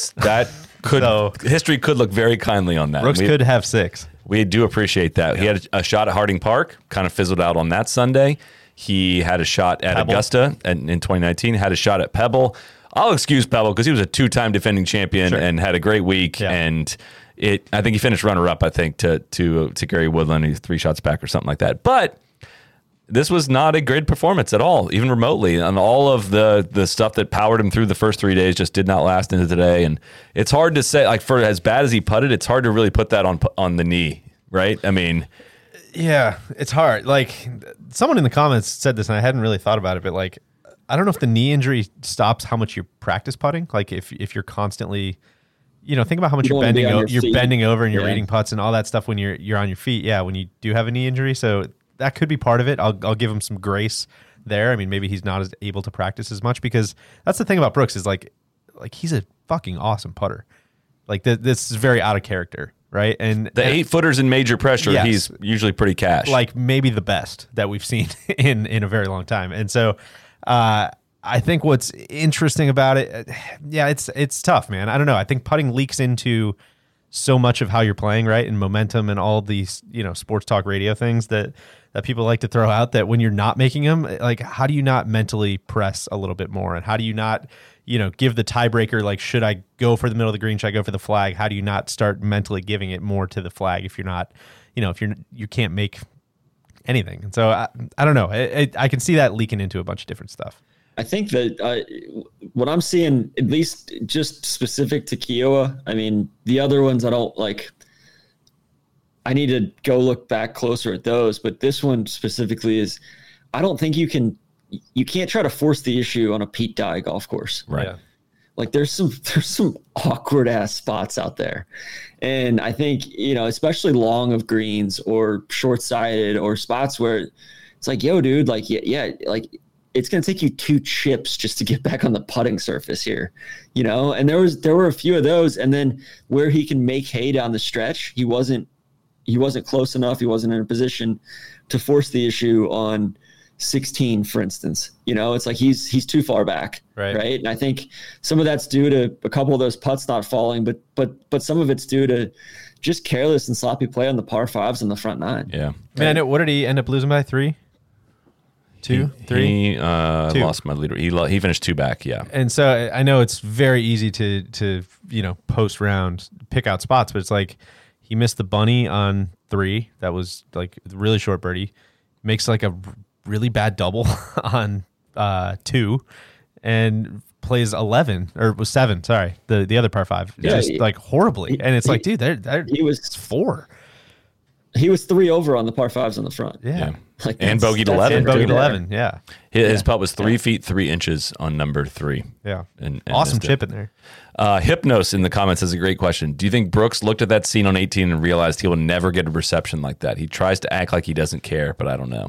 History could look very kindly on that. Brooks could have 6. We do appreciate that. Yeah. He had a shot at Harding Park, kind of fizzled out on that Sunday. He had a shot at Pebble. Augusta in 2019, had a shot at Pebble. I'll excuse Pebble because he was a 2-time defending champion and had a great week. Yeah. And I think he finished runner-up, to Gary Woodland. He's 3 shots back or something like that. But this was not a great performance at all, even remotely. And all of the stuff that powered him through the first 3 days just did not last into today. And it's hard to say, like, for as bad as he putted, it's hard to really put that on the knee, right? I mean, yeah, it's hard. Like, someone in the comments said this, and I hadn't really thought about it, but like, I don't know if the knee injury stops how much you practice putting. Like, if you're constantly, think about how much you're bending over and you're reading putts and all that stuff when you're on your feet. Yeah, when you do have a knee injury, so that could be part of it. I'll give him some grace there. I mean, maybe he's not as able to practice as much because that's the thing about Brooks is like he's a fucking awesome putter. Like this is very out of character, right? And the 8-footers in major pressure, yes, he's usually pretty cash. Like maybe the best that we've seen in a very long time. And so I think what's interesting about it, it's tough, man. I don't know. I think putting leaks into so much of how you're playing, right? And momentum and all these, sports talk radio things that people like to throw out, that when you're not making them, like, how do you not mentally press a little bit more? And how do you not, give the tiebreaker, like, should I go for the middle of the green? Should I go for the flag? How do you not start mentally giving it more to the flag if you're not, if you can't make anything? And so I don't know. I can see that leaking into a bunch of different stuff. I think that what I'm seeing, at least just specific to Kiowa, I mean, the other ones I don't like. I need to go look back closer at those, but this one specifically is, I don't think you can't try to force the issue on a Pete Dye golf course. Right. Yeah. Like there's some awkward ass spots out there. And I think, especially long of greens or short-sighted or spots where it's like, yo, dude, like, yeah, like it's going to take you 2 chips just to get back on the putting surface here, and there were a few of those. And then where he can make hay down the stretch, he wasn't close enough. He wasn't in a position to force the issue on 16, for instance. It's like he's too far back, right? And I think some of that's due to a couple of those putts not falling, but some of it's due to just careless and sloppy play on the par 5s on the front 9. Yeah, man. What did he end up losing by? 3, 2, 3. He lost my leader. He finished 2 back. Yeah, and so I know it's very easy to post round pick out spots, but it's like, he missed the bunny on 3. That was like a really short birdie. Makes like a really bad double on 2, and plays 11 or was 7. Sorry, the other par 5. Yeah, just like horribly. And it's like, dude, he was 4. He was 3 over on the par 5s on the front. Yeah. Like and bogeyed 11. And bogeyed 11. Yeah. His putt was 3 feet 3 inches on number 3. Yeah. And awesome chip in there. Hypnos in the comments has a great question. Do you think Brooks looked at that scene on 18 and realized he will never get a reception like that? He tries to act like he doesn't care, but I don't know.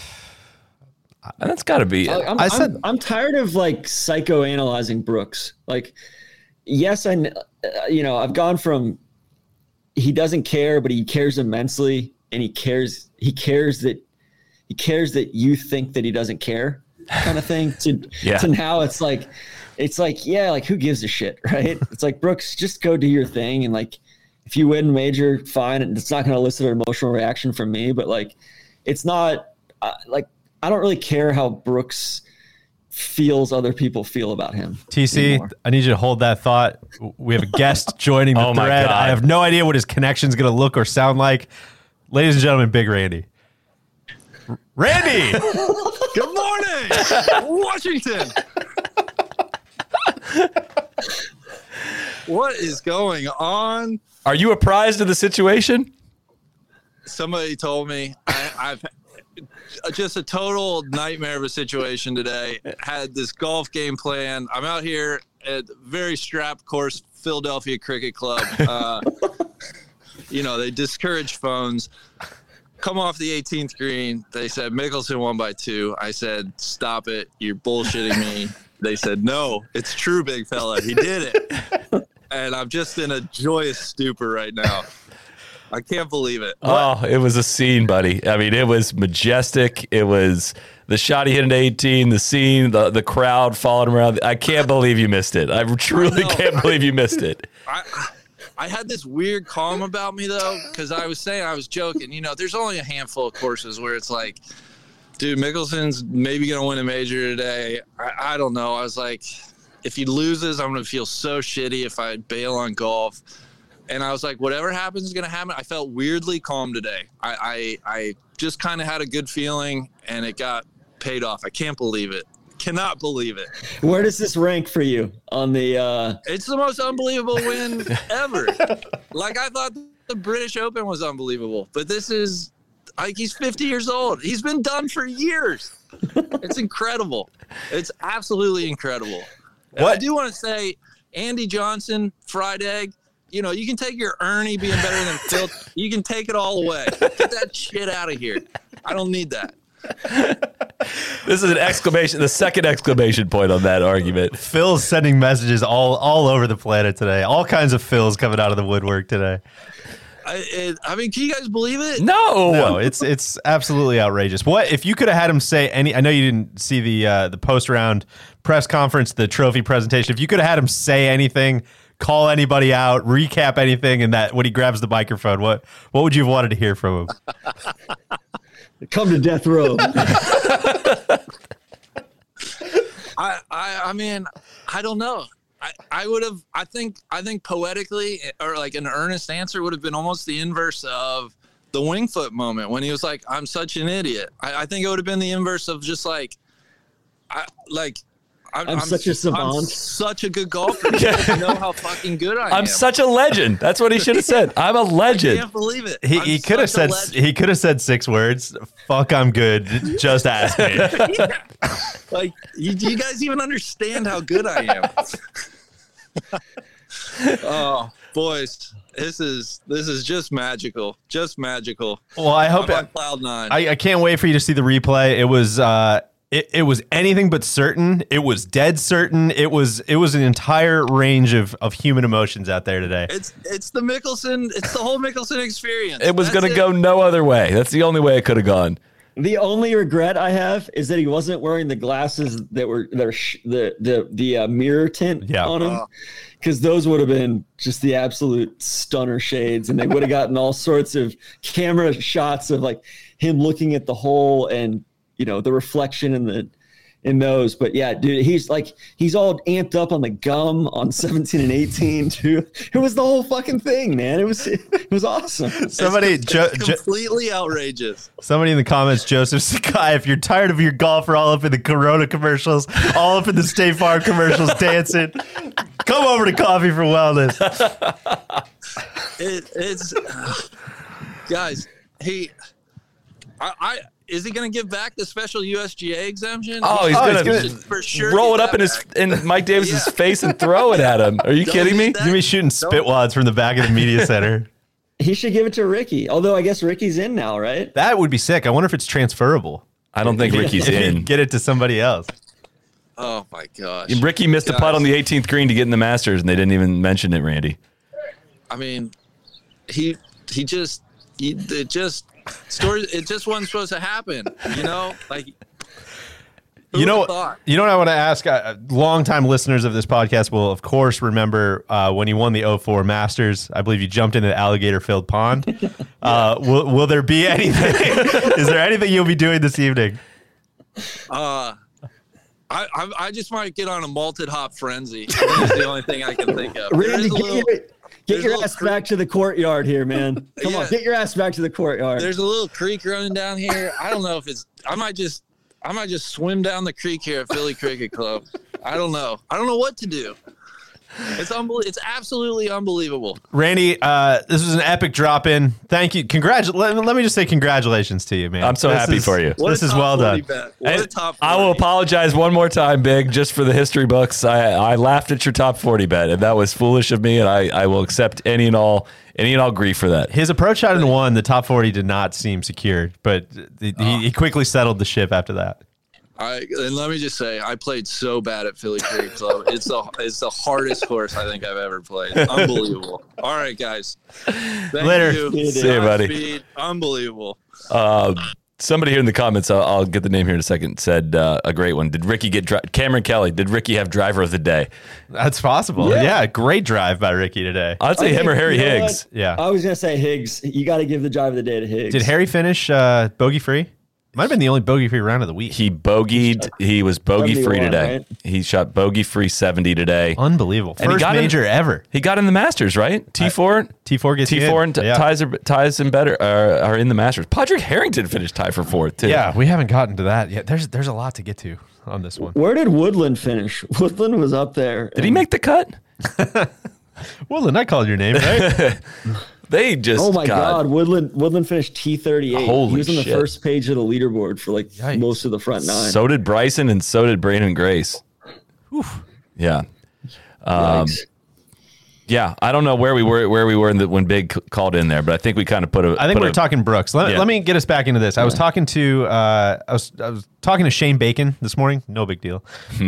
And that's got to be. I'm tired of like psychoanalyzing Brooks. Like, yes, I've gone from he doesn't care, but he cares immensely, and he cares that you think that he doesn't care, kind of thing. To now it's like, yeah, like who gives a shit, right? It's like, Brooks, just go do your thing, and like if you win major, fine, and it's not going to elicit an emotional reaction from me, but like it's not like I don't really care how Brooks feels other people feel about him. TC, anymore. I need you to hold that thought. We have a guest joining the thread. I have no idea what his connection is going to look or sound like. Ladies and gentlemen, Big Randy. Randy! Good morning, Washington. What is going on? Are you apprised of the situation? Somebody told me. I've just a total nightmare of a situation today. Had this golf game planned. I'm out here at very strapped course, Philadelphia Cricket Club. They discourage phones. Come off the 18th green. They said Mickelson won by 2. I said, stop it. You're bullshitting me. They said, no, it's true, big fella. He did it. And I'm just in a joyous stupor right now. I can't believe it. Oh, it was a scene, buddy. I mean, it was majestic. It was the shot he hit into 18, the scene, the crowd following him around. I can't believe you missed it. I truly can't believe you missed it. I had this weird calm about me, though, because I was joking. There's only a handful of courses where it's like, dude, Mickelson's maybe going to win a major today. I don't know. I was like, if he loses, I'm going to feel so shitty if I bail on golf. And I was like, whatever happens is going to happen. I felt weirdly calm today. I just kind of had a good feeling, and it got paid off. I can't believe it. Cannot believe it. Where does this rank for you on the It's the most unbelievable win ever. Like, I thought the British Open was unbelievable, but this is like, he's 50 years old. He's been done for years. It's incredible. It's absolutely incredible. I do want to say, Andy Johnson, fried egg, you can take your Ernie being better than Phil. You can take it all away. Get that shit out of here. I don't need that. This is an exclamation, the second exclamation point on that argument. Phil's sending messages all over the planet today. All kinds of Phils coming out of the woodwork today. I mean, can you guys believe it? No, it's absolutely outrageous. What if you could have had him say any? I know you didn't see the post round press conference, the trophy presentation. If you could have had him say anything, call anybody out, recap anything, and that when he grabs the microphone, what would you have wanted to hear from him? Come to death row. I mean, I don't know. I would have. I think poetically, or like an earnest answer, would have been almost the inverse of the Wingfoot moment when he was like, "I'm such an idiot." I think it would have been the inverse of just like, I'm such a savant. I'm such a good golfer. You guys know how fucking good I am. I'm such a legend. That's what he should have said. I'm a legend. I can't believe it. He could have said 6 words. Fuck, I'm good. Just ask me. Yeah. Like, do you guys even understand how good I am? Oh, boys, this is just magical. Just magical. Well, I hope I'm on cloud 9. I can't wait for you to see the replay. It was it was anything but certain. It was dead certain. It was an entire range of human emotions out there today. It's the Mickelson. It's the whole Mickelson experience. It was going to go no other way. That's the only way it could have gone. The only regret I have is that he wasn't wearing the glasses that were the mirror tint on him, because those would have been just the absolute stunner shades, and they would have gotten all sorts of camera shots of like him looking at the hole and the reflection in those. But yeah, dude, he's all amped up on the gum on 17 and 18 too. It was the whole fucking thing, man. It was awesome. Completely outrageous. Somebody in the comments, Joseph Sakai, if you're tired of your golfer all up in the Corona commercials, all up in the State Farm commercials dancing, come over to Coffee for Wellness. It's guys, is he going to give back the special USGA exemption? Oh, he's going to for sure roll it up in Mike Davis's face and throw it at him. Are you kidding me? He's going to be shooting spit wads from the back of the media center. He should give it to Ricky. Although I guess Ricky's in now, right? That would be sick. I wonder if it's transferable. I don't think Ricky's in. Get it to somebody else. Oh my gosh. Ricky missed a putt on the 18th green to get in the Masters, and they didn't even mention it, Randy. I mean, Stories, it just wasn't supposed to happen, you know? Like, You know what I want to ask? Longtime listeners of this podcast will, of course, remember when you won the 04 Masters. I believe you jumped into the alligator-filled pond. Will there be anything? Is there anything you'll be doing this evening? I just might get on a malted hop frenzy. That's the only thing I can think of. Randy, get your ass back to the courtyard here, man. Come on, get your ass back to the courtyard. There's a little creek running down here. I don't know if it's. I might just swim down the creek here at Philly Cricket Club. I don't know what to do. It's It's absolutely unbelievable. Randy, this was an epic drop-in. Thank you. Let me just say congratulations to you, man. I'm so happy for you. This is well done. What a top 40. I will apologize one more time, Big, just for the history books. I laughed at your top 40 bet, and that was foolish of me, and I will accept any and all grief for that. His approach shot in one, the top 40 did not seem secured, but he quickly settled the ship after that. And let me just say, I played so bad at Philly Cricket Club. It's the hardest course I think I've ever played. Unbelievable. All right, guys. Later. See you, buddy. Speed. Unbelievable. Somebody here in the comments, I'll get the name here in a second, said a great one. Did Ricky Cameron Kelly, did Ricky have driver of the day? That's possible. Yeah, great drive by Ricky today. I'd say him or Harry Higgs. Yeah. I was going to say Higgs. You got to give the drive of the day to Higgs. Did Harry finish bogey-free? Might have been the only bogey-free round of the week. He bogeyed. He was bogey-free today. Right? He shot bogey-free 70 today. Unbelievable. And First major ever. He got in the Masters, right? T4 gets T4 and ties and better are in the Masters. Padraig Harrington finished tied for fourth, too. Yeah, we haven't gotten to that yet. There's a lot to get to on this one. Where did Woodland finish? Woodland was up there. Did he make the cut? Woodland, I called your name, right? They just Oh my God. Woodland finished T38. Holy he was on the shit. first page of the leaderboard for like Yikes. most of the front nine. So did Bryson and so did Brandon Grace. Yeah. Yikes. Yeah, I don't know where we were when Big called in there, but I think we kind of I think we're talking Brooks. Let me get us back into this. I was talking to I was talking to Shane Bacon this morning. No big deal.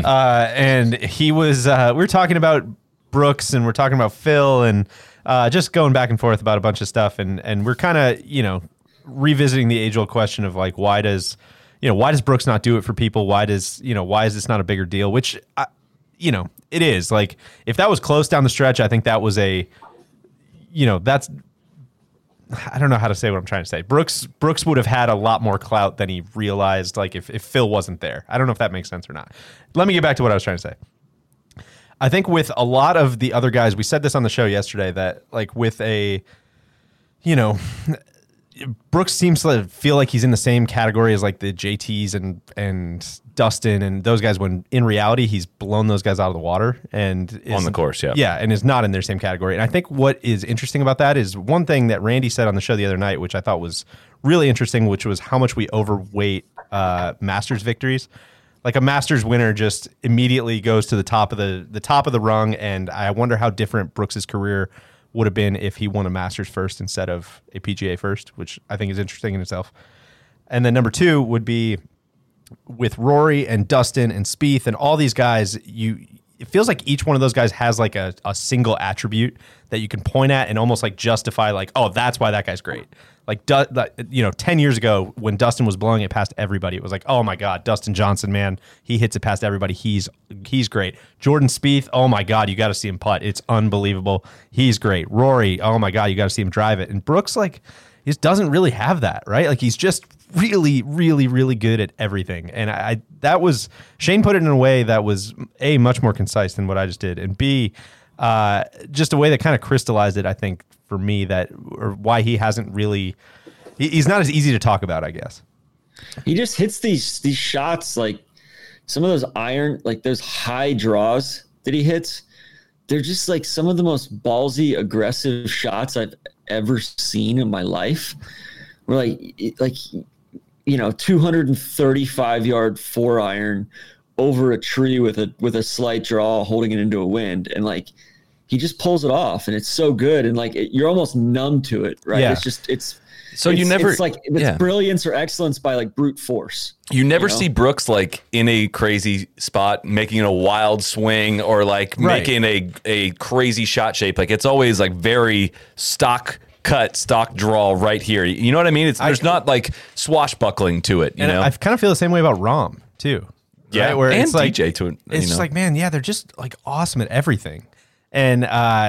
And he was we were talking about Brooks and we're talking about Phil and just going back and forth about a bunch of stuff. And we're kind of revisiting the age-old question of like why does Brooks not do it for people? Why is this not a bigger deal? Which it is. Like, if that was close down the stretch, I think that was I don't know how to say what I'm trying to say. Brooks would have had a lot more clout than he realized, like, if Phil wasn't there. I don't know if that makes sense or not. Let me get back to what I was trying to say. I think with a lot of the other guys, we said this on the show yesterday, that, like, with Brooks seems to feel like he's in the same category as like the JTs and Dustin and those guys, when in reality he's blown those guys out of the water and on the course, and is not in their same category. And I think what is interesting about that is one thing that Randy said on the show the other night, which I thought was really interesting, which was how much we overweight Masters victories. Like, a Masters winner just immediately goes to the top of the rung, and I wonder how different Brooks's career would have been if he won a Masters first instead of a PGA first, which I think is interesting in itself. And then number two would be with Rory and Dustin and Spieth and all these guys. It feels like each one of those guys has like a single attribute that you can point at and almost like justify, like, oh, that's why that guy's great. Like, 10 years ago when Dustin was blowing it past everybody, it was like, oh my God, Dustin Johnson, man, he hits it past everybody. He's great. Jordan Spieth, oh my God, you got to see him putt. It's unbelievable. He's great. Rory, oh my God, you got to see him drive it. And Brooks, like, he just doesn't really have that, right? Like, he's just really, really, really good at everything. And Shane put it in a way that was A, much more concise than what I just did, and B, just a way that kind of crystallized it, I think, for me, or why he hasn't really, he's not as easy to talk about, I guess. He just hits these shots, like some of those those high draws that he hits. They're just like some of the most ballsy, aggressive shots I've ever seen in my life. We're like 235-yard 4-iron over a tree with a slight draw, holding it into a wind, and like, he just pulls it off, and it's so good, and like you're almost numb to it, right? Yeah. It's brilliance or excellence by like brute force. You never see Brooks like in a crazy spot making a wild swing or like making a crazy shot shape. Like, it's always like very stock cut stock draw right here. You know what I mean? There's not like swashbuckling to it. You know, I kind of feel the same way about Rom too. Yeah, right? Where and it's like, DJ to it. It's just like, man, yeah, they're just like awesome at everything. And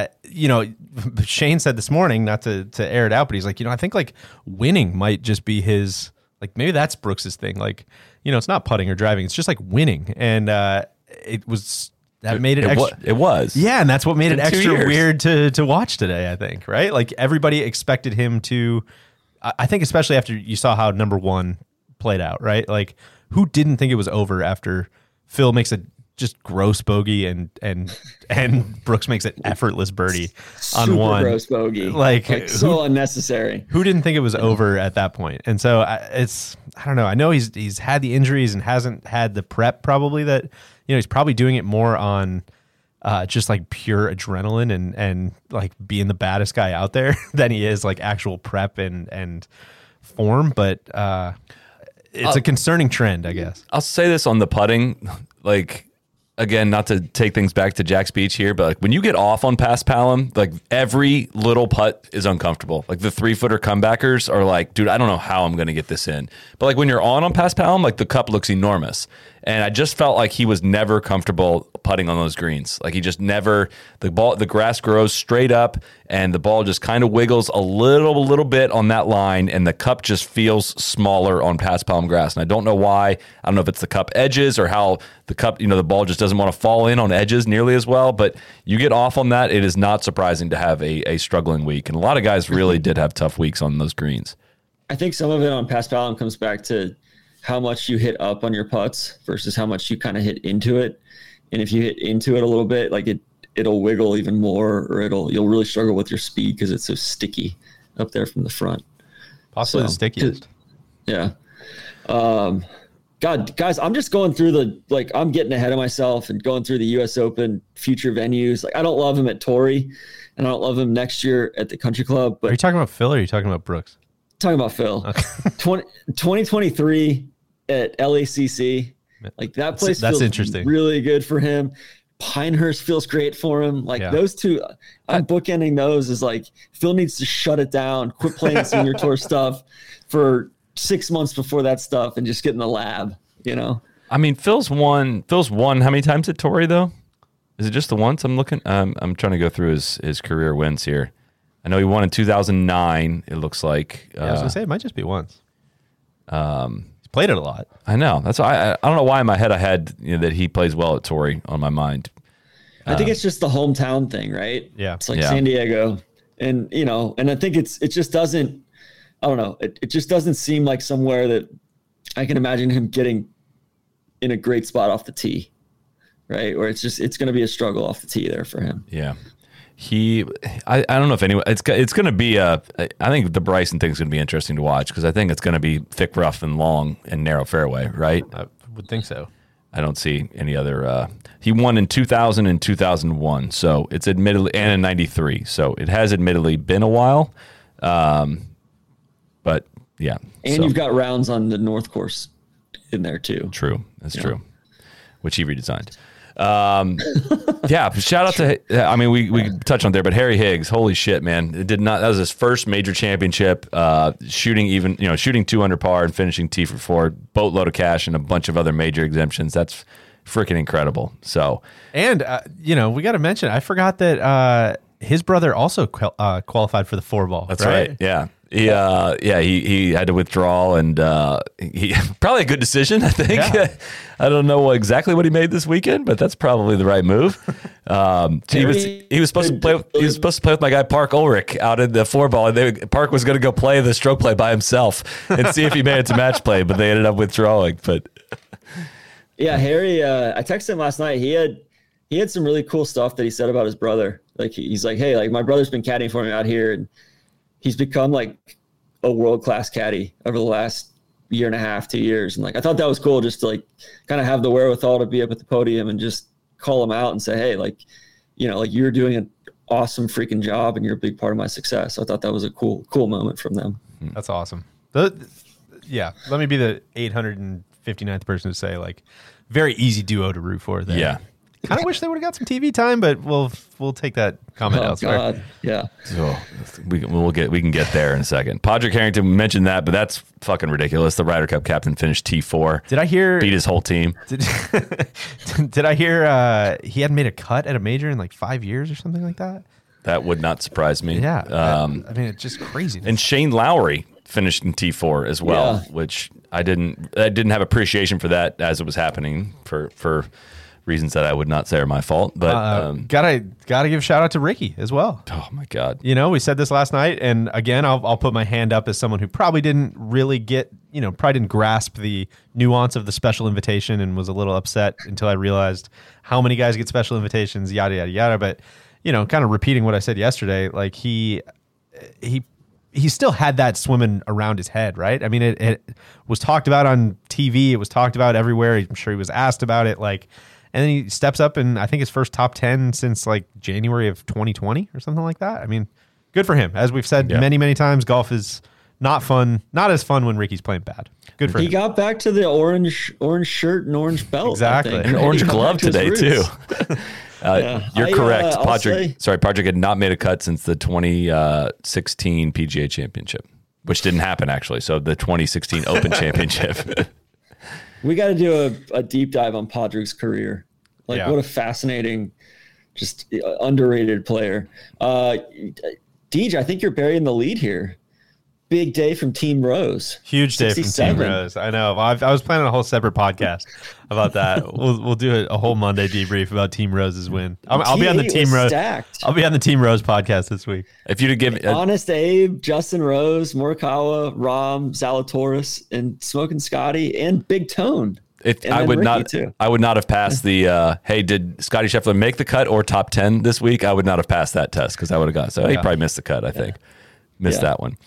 Shane said this morning, not to air it out, but he's like, I think like winning might just be his, like maybe that's Brooks's thing. Like, it's not putting or driving; it's just like winning. And it was that made it extra. It was, yeah, and that's what made it extra 2 years. weird to watch today. I think, right? Like everybody expected him to. I think especially after you saw how number 1 played out, right? Like who didn't think it was over after Phil makes a just gross bogey and Brooks makes an effortless birdie on Super one gross bogey, like so unnecessary. Who didn't think it was over at that point? And so I don't know. I know he's had the injuries and hasn't had the prep probably that he's probably doing it more on just like pure adrenaline and like being the baddest guy out there than he is like actual prep and form. But it's a concerning trend, I guess. I'll say this on the putting, like, again, not to take things back to Jack's Beach here, but like when you get off on Paspalum, like every little putt is uncomfortable. Like the 3-footer comebackers are like, dude, I don't know how I'm going to get this in. But like when you're on Paspalum, like the cup looks enormous. And I just felt like he was never comfortable putting on those greens. Like he just never, the grass grows straight up and the ball just kind of wiggles a little bit on that line, and the cup just feels smaller on Paspalum grass. And I don't know why. I don't know if it's the cup edges or how the cup, the ball just doesn't want to fall in on edges nearly as well. But you get off on that, it is not surprising to have a struggling week. And a lot of guys really did have tough weeks on those greens. I think some of it on Paspalum comes back to how much you hit up on your putts versus how much you kind of hit into it. And if you hit into it a little bit, like it'll wiggle even more, or you'll really struggle with your speed because it's so sticky up there from the front. Possibly the stickiest. Yeah. God, guys, I'm just going through I'm getting ahead of myself and going through the US Open future venues. Like I don't love him at Torrey and I don't love him next year at the Country Club. But are you talking about Phil or are you talking about Brooks? Talking about Phil. Okay. 2023 at LACC. Like that place that's feels interesting. Really good for him. Pinehurst feels great for him. Like those two, I'm bookending those as like Phil needs to shut it down, quit playing senior tour stuff for 6 months before that stuff and just get in the lab, I mean, Phil's won how many times at Torrey though? Is it just the once? I'm looking. I'm trying to go through his career wins here. I know he won in 2009. It looks like. I was gonna say it might just be once. He's played it a lot. I know. That's why I don't know why in my head I had that he plays well at Torrey on my mind. I think it's just the hometown thing, right? Yeah, it's like San Diego, and and I think it just doesn't. I don't know. It just doesn't seem like somewhere that I can imagine him getting in a great spot off the tee, right? Or it's going to be a struggle off the tee there for him. Yeah. I don't know if anyone, it's going to be I think the Bryson thing is going to be interesting to watch because I think it's going to be thick, rough, and long and narrow fairway, right? I would think so. I don't see any other. He won in 2000 and 2001, so it's admittedly, and in 93, so it has admittedly been a while. But yeah. And you've got rounds on the North Course in there too. True. That's true. Which he redesigned. Yeah, shout out to, I mean, we touched on there, but Harry Higgs, holy shit, man. That was his first major championship, shooting 200 par and finishing T for 4, boatload of cash and a bunch of other major exemptions. That's freaking incredible. So, and, we got to mention, I forgot that, his brother also qualified for the 4-ball. That's right. Yeah. He had to withdraw, and he probably a good decision, I think. Yeah. I don't know exactly what he made this weekend, but that's probably the right move. He was supposed to play. He was supposed to play with my guy Park Ulrich out in the 4-ball, and Park was going to go play the stroke play by himself and see if he made it to match play, but they ended up withdrawing. But yeah, Harry, I texted him last night. He had some really cool stuff that he said about his brother. Like he's like, hey, like my brother's been caddying for me out here, and he's become like a world-class caddy over the last year and a half, 2 years. And like, I thought that was cool just to like kind of have the wherewithal to be up at the podium and just call him out and say, hey, like, like you're doing an awesome freaking job and you're a big part of my success. So I thought that was a cool moment from them. That's awesome. Yeah. Let me be the 859th person to say like very easy duo to root for there. Yeah. Kind of wish they would have got some TV time, but we'll take that comment elsewhere. God, yeah. So we can get there in a second. Padraig Harrington mentioned that, but that's fucking ridiculous. The Ryder Cup captain finished T4. Did I hear beat his whole team? Did I hear he hadn't made a cut at a major in like 5 years or something like that? That would not surprise me. Yeah, I mean it's just crazy. And Shane Lowry finished in T4 as well, Yeah. which I didn't have appreciation for that as it was happening for reasons that I would not say are my fault. But gotta give a shout out to Ricky as well. oh my God. You know, we said this last night, and again, I'll put my hand up as someone who probably didn't really probably didn't grasp the nuance of the special invitation and was a little upset until I realized how many guys get special invitations, yada, yada, yada. But, kind of repeating what I said yesterday, like he still had that swimming around his head, right? I mean, it was talked about on TV. It was talked about everywhere. I'm sure he was asked about it. And then he steps up and I think his first top 10 since like January of 2020 or something like that. I mean, good for him. As we've said many, many times, golf is not as fun when Ricky's playing bad. Good for him. He got back to the orange shirt and orange belt. Exactly. I think, An right? orange He got glove back to his today roots. too. You're correct. I'll Padraig had not made a cut since the 2016 PGA Championship, which didn't happen actually. So the 2016 Open Championship. We got to do a deep dive on Padraig's career. What a fascinating, just underrated player. Deej, I think you're burying the lead here. Big day from Team Rose. Huge day 67. from Team Rose. I know. I was planning a whole separate podcast about that. We'll do a whole Monday debrief about Team Rose's win. I'll be on the Team Rose. Stacked. I'll be on the Team Rose podcast this week. If you'd have given Honest Abe, Justin Rose, Morikawa, Rahm, Zalatoris, and Smoking Scotty, and Big Tone. I would not have passed the hey, did Scotty Scheffler make the cut or top 10 this week? I would not have passed that test because I would have got he probably missed the cut, I think. Missed that one.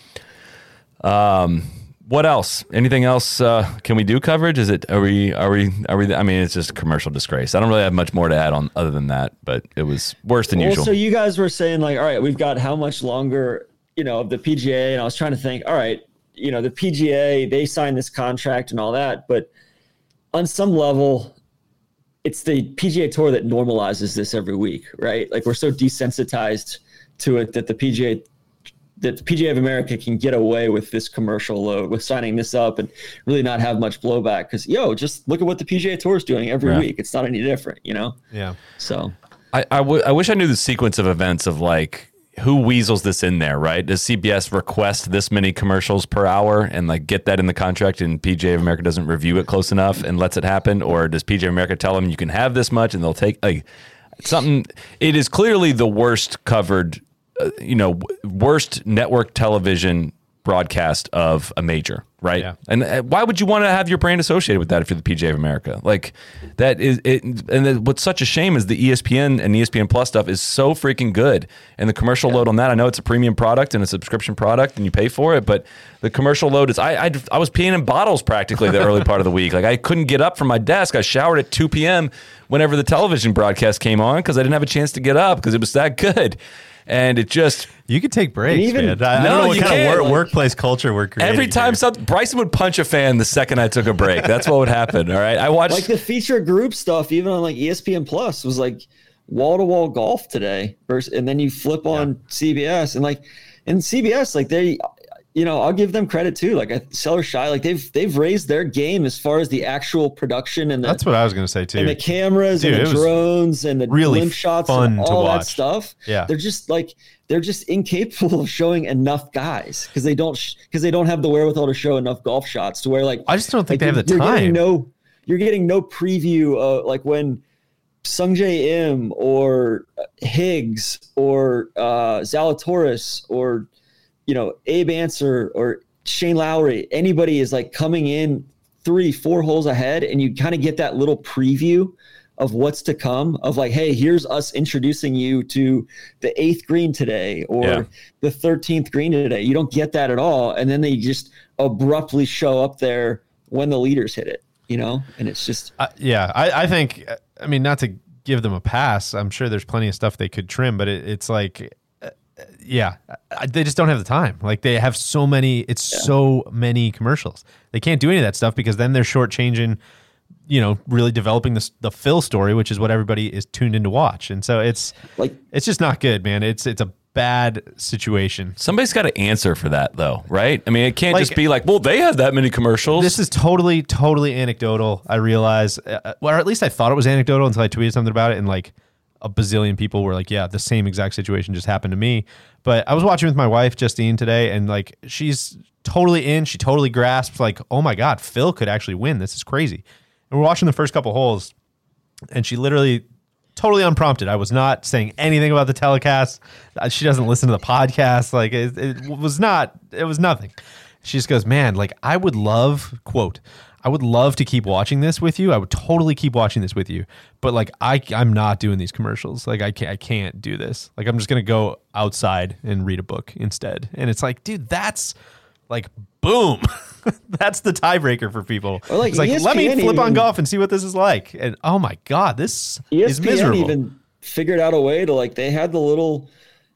What else? Anything else? Can we do coverage? Are we I mean, it's just a commercial disgrace. I don't really have much more to add on other than that, but it was worse than usual. So you guys were saying all right, we've got how much longer, of the PGA, and I was trying to think, all right, the PGA, they signed this contract and all that, but on some level, it's the PGA Tour that normalizes this every week, right? Like we're so desensitized to it that the PGA of America can get away with this commercial load, with signing this up and really not have much blowback. Because just look at what the PGA Tour is doing every week. It's not any different, Yeah. So I wish I knew the sequence of events of who weasels this in there, right? Does CBS request this many commercials per hour and get that in the contract and PGA of America doesn't review it close enough and lets it happen? Or does PGA of America tell them you can have this much and they'll take something? It is clearly the worst covered, worst network television broadcast of a major, right? Yeah. And why would you want to have your brand associated with that if you're the PGA of America? That is it. And what's such a shame is the ESPN and ESPN Plus stuff is so freaking good. And the commercial load on that, I know it's a premium product and a subscription product and you pay for it, but the commercial load is, I was peeing in bottles practically the early part of the week. I couldn't get up from my desk. I showered at 2 p.m. whenever the television broadcast came on because I didn't have a chance to get up because it was that good. And it just... You could take breaks, man. I don't No, know what you kind of can't. workplace culture we're creating. Every time here. Bryson would punch a fan the second I took a break. That's what would happen. All right. I watched the feature group stuff, even on ESPN Plus, was wall-to-wall golf today. And then you flip on CBS and CBS, they... I'll give them credit too. Seller Shy, they've raised their game as far as the actual production and that's what I was going to say too. And the cameras and the drones and the really limp shots fun and to all that watch. stuff. Yeah, they're just incapable of showing enough guys because they don't have the wherewithal to show enough golf shots to where I just don't think they have the time. You're getting no preview of when Sungjae Im or Higgs or Zalatoris or Abe Answer or Shane Lowry, anybody is coming in 3-4 holes ahead, and you kind of get that little preview of what's to come of hey, here's us introducing you to the 8th green today or the 13th green today. You don't get that at all. And then they just abruptly show up there when the leaders hit it, and it's just, I think, not to give them a pass. I'm sure there's plenty of stuff they could trim, but it's they just don't have the time. They have so many commercials. They can't do any of that stuff because then they're shortchanging really developing the Phil story, which is what everybody is tuned in to watch. And so it's just not good, man. It's a bad situation. Somebody's got to answer for that, though, right? I mean, it can't just be like, well, they have that many commercials. This is totally anecdotal. I realize, or at least I thought it was anecdotal until I tweeted something about it, and like a bazillion people were like, yeah, the same exact situation just happened to me. But I was watching with my wife, Justine, today, and like she's totally in. She totally grasps like, oh my God, Phil could actually win. This is crazy. And we're watching the first couple holes, and she literally, totally unprompted, I was not saying anything about the telecast. She doesn't listen to the podcast. Like it was nothing. She just goes, man, like I would love to keep watching this with you. I would totally keep watching this with you. But like I'm not doing these commercials. Like I can't do this. Like I'm just gonna go outside and read a book instead. And it's like, dude, that's like boom. That's the tiebreaker for people. Or like, it's like, let me flip on golf and see what this is like. And oh my God, this is miserable. Even figured out a way to like, they had the little,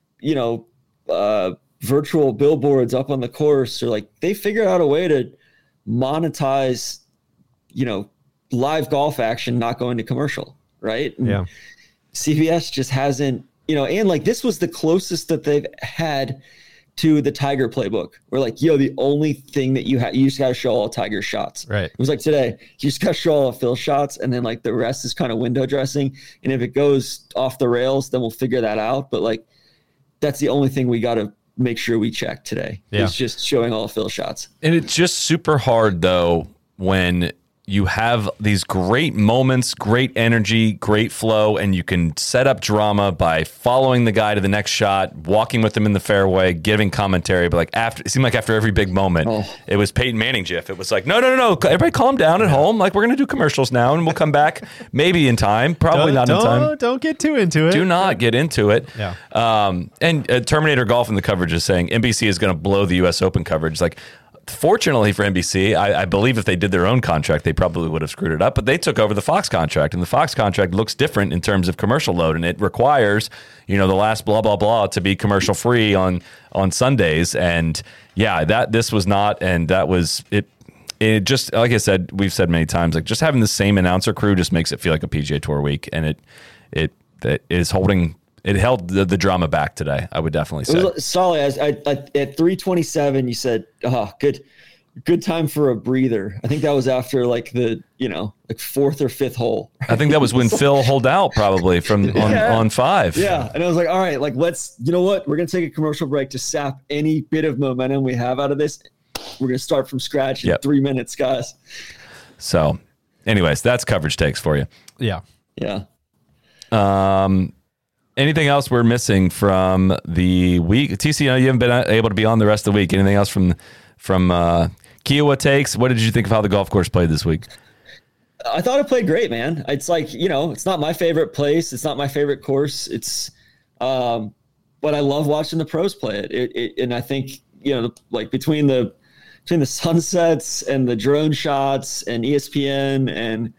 virtual billboards up on the course, or like they figured out a way to monetize, live golf action, not going to commercial. Right. And yeah. CBS just hasn't, and like this was the closest that they've had to the Tiger playbook. We're like, the only thing that you just got to show all Tiger shots. Right. It was like today, you just got to show all Phil shots, and then like the rest is kind of window dressing. And if it goes off the rails, then we'll figure that out. But like, that's the only thing we got to make sure we check today. Yeah. Is just showing all Phil shots. And it's just super hard though when you have these great moments, great energy, great flow, and you can set up drama by following the guy to the next shot, walking with him in the fairway, giving commentary. But like it seemed like after every big moment, it was Peyton Manning gif. It was like, no, everybody calm down at home. Like we're gonna do commercials now, and we'll come back maybe in time, probably not in time. Don't get too into it. Do not get into it. Yeah. And Terminator Golf in the coverage is saying NBC is going to blow the U.S. Open coverage. Like, fortunately for NBC, I believe if they did their own contract, they probably would have screwed it up. But they took over the Fox contract, and the Fox contract looks different in terms of commercial load, and it requires, the last blah blah blah to be commercial free on Sundays. And yeah, this was not, and that was it. It just, like I said, we've said many times, like just having the same announcer crew just makes it feel like a PGA Tour week, and it is holding. It held the drama back today, I would definitely say. It was solid. At 3:27, you said, good time for a breather. I think that was after like the, fourth or fifth hole. I think that was when Phil holed out probably on 5. Yeah. And I was like, all right, like you know what? We're going to take a commercial break to sap any bit of momentum we have out of this. We're going to start from scratch in 3 minutes, guys. So anyways, that's coverage takes for you. Yeah. Yeah. Anything else we're missing from the week? TC, you haven't been able to be on the rest of the week. Anything else from Kiowa takes? What did you think of how the golf course played this week? I thought it played great, man. It's like, it's not my favorite place. It's not my favorite course. It's, but I love watching the pros play it. And I think, like between the sunsets and the drone shots and ESPN and,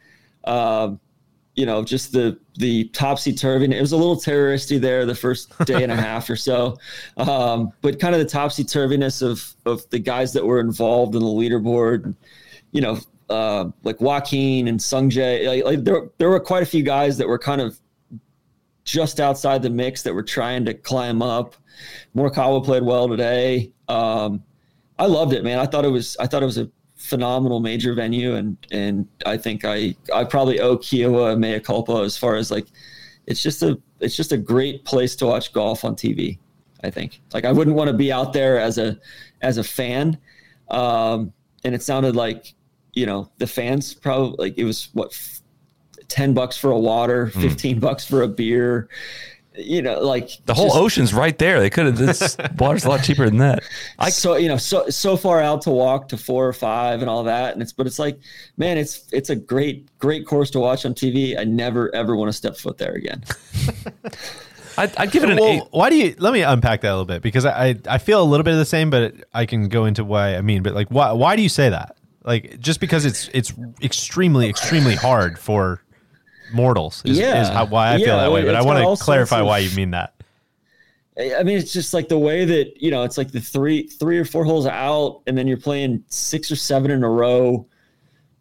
just the topsy-turvy. It was a little terroristy there the first day and a half or so. But kind of the topsy-turviness of the guys that were involved in the leaderboard, like Joaquin and Sungjae. Like there were quite a few guys that were kind of just outside the mix that were trying to climb up. Morikawa played well today. I loved it, man. I thought it was a phenomenal major venue, and I think I probably owe Kiowa a mea culpa as far as like it's just a great place to watch golf on TV. I think like I wouldn't want to be out there as a fan, and it sounded like the fans probably like it was what $10 for a water, $15 for a beer. Like the whole ocean's right there. They could have. This water's a lot cheaper than that. So far out to walk to 4 or 5 and all that. And it's like, man, it's a great course to watch on TV. I never ever want to step foot there again. I'd give it an 8. Why do you? Let me unpack that a little bit because I feel a little bit of the same, but I can go into why I mean. But like, why do you say that? Like, just because it's extremely hard for mortals is why I feel that way, but I want to clarify why you mean that. I mean, it's just like the way that, it's like the three or 4 holes out and then you're playing 6 or 7 in a row.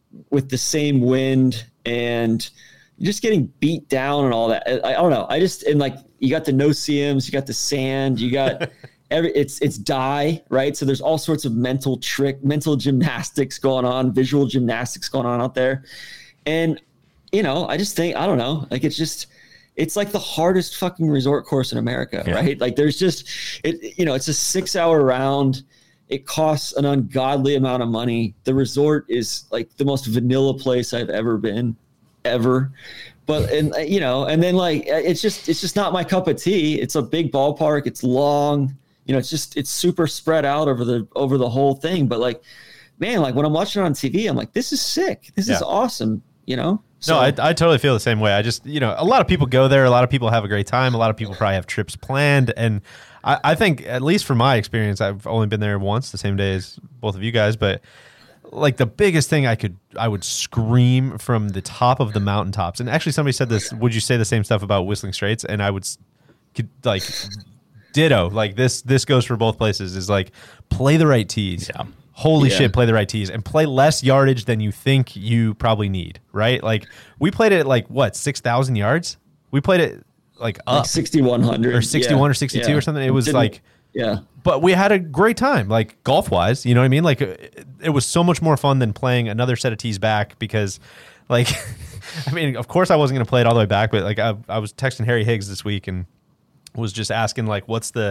with the same wind and just getting beat down and all that. I don't know. And like, you got the no-see-ums, you got the sand, you got it's dye, right? So there's all sorts of mental gymnastics going on, visual gymnastics going on out there. And, I just think, I don't know, like it's like the hardest fucking resort course in America, right? Like there's just, it's a 6-hour round. It costs an ungodly amount of money. The resort is like the most vanilla place I've ever been, ever. But, and then like, it's just not my cup of tea. It's a big ballpark. It's long, it's super spread out over the whole thing. But like, man, like when I'm watching it on TV, I'm like, this is sick. This is awesome. So, no, I totally feel the same way. I just, a lot of people go there. A lot of people have a great time. A lot of people probably have trips planned. And I think, at least from my experience, I've only been there once, the same day as both of you guys. But like the biggest thing I would scream from the top of the mountaintops. And actually somebody said this, would you say the same stuff about Whistling Straits? And I could like ditto, like this goes for both places, is like play the right tees. Yeah. Holy shit, play the right tees and play less yardage than you think you probably need, right? Like we played it at like 6,000 yards? We played it like up. Like 6,100. Or 61 or 62 or something. It was like, yeah. But we had a great time, like golf-wise, you know what I mean? Like it was so much more fun than playing another set of tees back because like, I mean, of course I wasn't going to play it all the way back, but like I was texting Harry Higgs this week and was just asking like, what's the,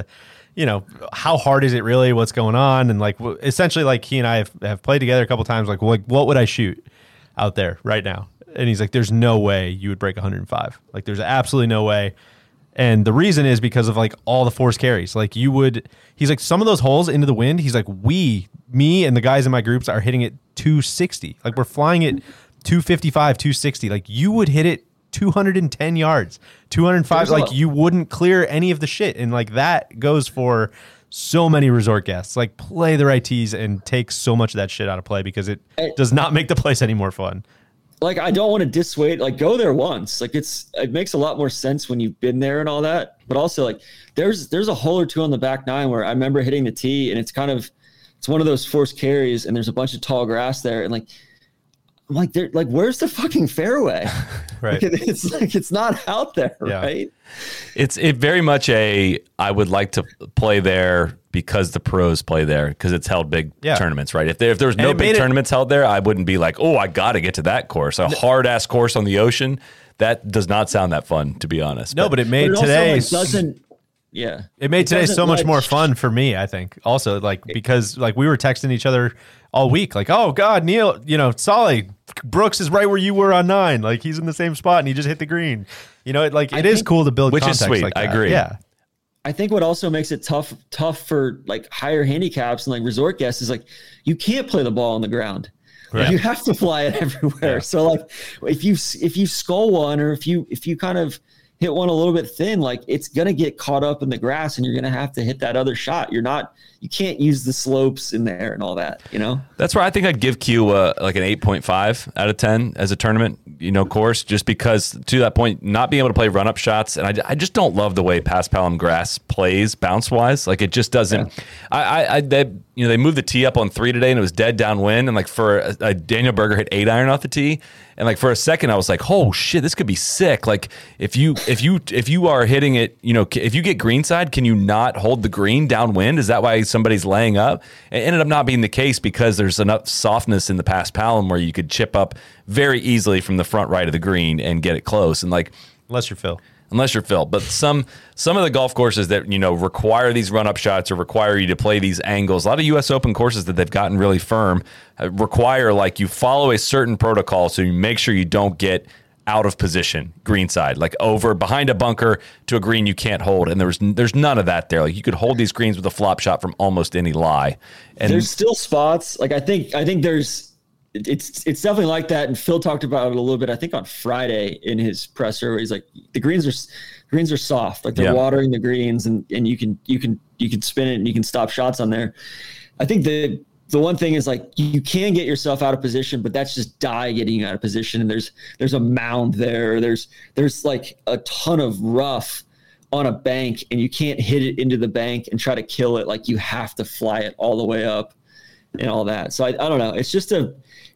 how hard is it really? What's going on? And like, essentially like he and I have played together a couple times. Like what would I shoot out there right now? And he's like, there's no way you would break 105. Like there's absolutely no way. And the reason is because of like all the force carries. Like he's like some of those holes into the wind. He's like, me and the guys in my groups are hitting it 260. Like we're flying it 255, 260. Like you would hit it 210 yards, 205. Like you wouldn't clear any of the shit. And like that goes for so many resort guests. Like play the right tees and take so much of that shit out of play because it does not make the place any more fun. Like I don't want to dissuade, like go there once. Like it makes a lot more sense when you've been there and all that. But also like there's a hole or two on the back nine where I remember hitting the tee and it's one of those forced carries and there's a bunch of tall grass there and like I'm like, they're like, where's the fucking fairway? Right. Like it's not out there, right? It's very much I would like to play there because the pros play there because it's held big tournaments, right? If there was no big tournaments held there, I wouldn't be like, oh, I got to get to that course. A hard ass course on the ocean, that does not sound that fun, to be honest. No, but it made today. It made today so much more fun for me, I think. Also, like because like we were texting each other all week, like, oh God, Neil, Solly, Brooks is right where you were on 9. Like he's in the same spot and he just hit the green. It is cool to build, which context is sweet. Like that. I agree. Yeah. I think what also makes it tough for like higher handicaps and like resort guests is like you can't play the ball on the ground. Right. Like, you have to fly it everywhere. Yeah. So like if you skull one or if you kind of hit one a little bit thin, like it's gonna get caught up in the grass and you're gonna have to hit that other shot. You can't use the slopes in there and all that, That's where I think I'd give Q like an 8.5 out of 10 as a tournament, course, just because to that point, not being able to play run up shots. And I just don't love the way Paspalum grass plays bounce wise. Like it just doesn't, they moved the tee up on 3 today and it was dead downwind. And like for a Daniel Berger hit 8-iron off the tee. And like for a second I was like, oh shit, this could be sick. Like if you are hitting it, if you get greenside, can you not hold the green downwind? Is that why somebody's laying up? It ended up not being the case because there's enough softness in the Paspalum where you could chip up very easily from the front right of the green and get it close. And like unless you're Phil. But some of the golf courses that require these run up shots or require you to play these angles, a lot of U.S. Open courses that they've gotten really firm require like you follow a certain protocol so you make sure you don't get out of position greenside, like over behind a bunker to a green you can't hold, and there's none of that there. Like you could hold these greens with a flop shot from almost any lie. And there's still spots like I think there's. It's definitely like that, and Phil talked about it a little bit. I think on Friday in his presser, where he's like, the greens are soft, like they're watering the greens, and you can spin it and you can stop shots on there. I think the one thing is like you can get yourself out of position, but that's just dye getting you out of position. And there's a mound there. There's like a ton of rough on a bank, and you can't hit it into the bank and try to kill it. Like you have to fly it all the way up and all that. So I don't know. It's just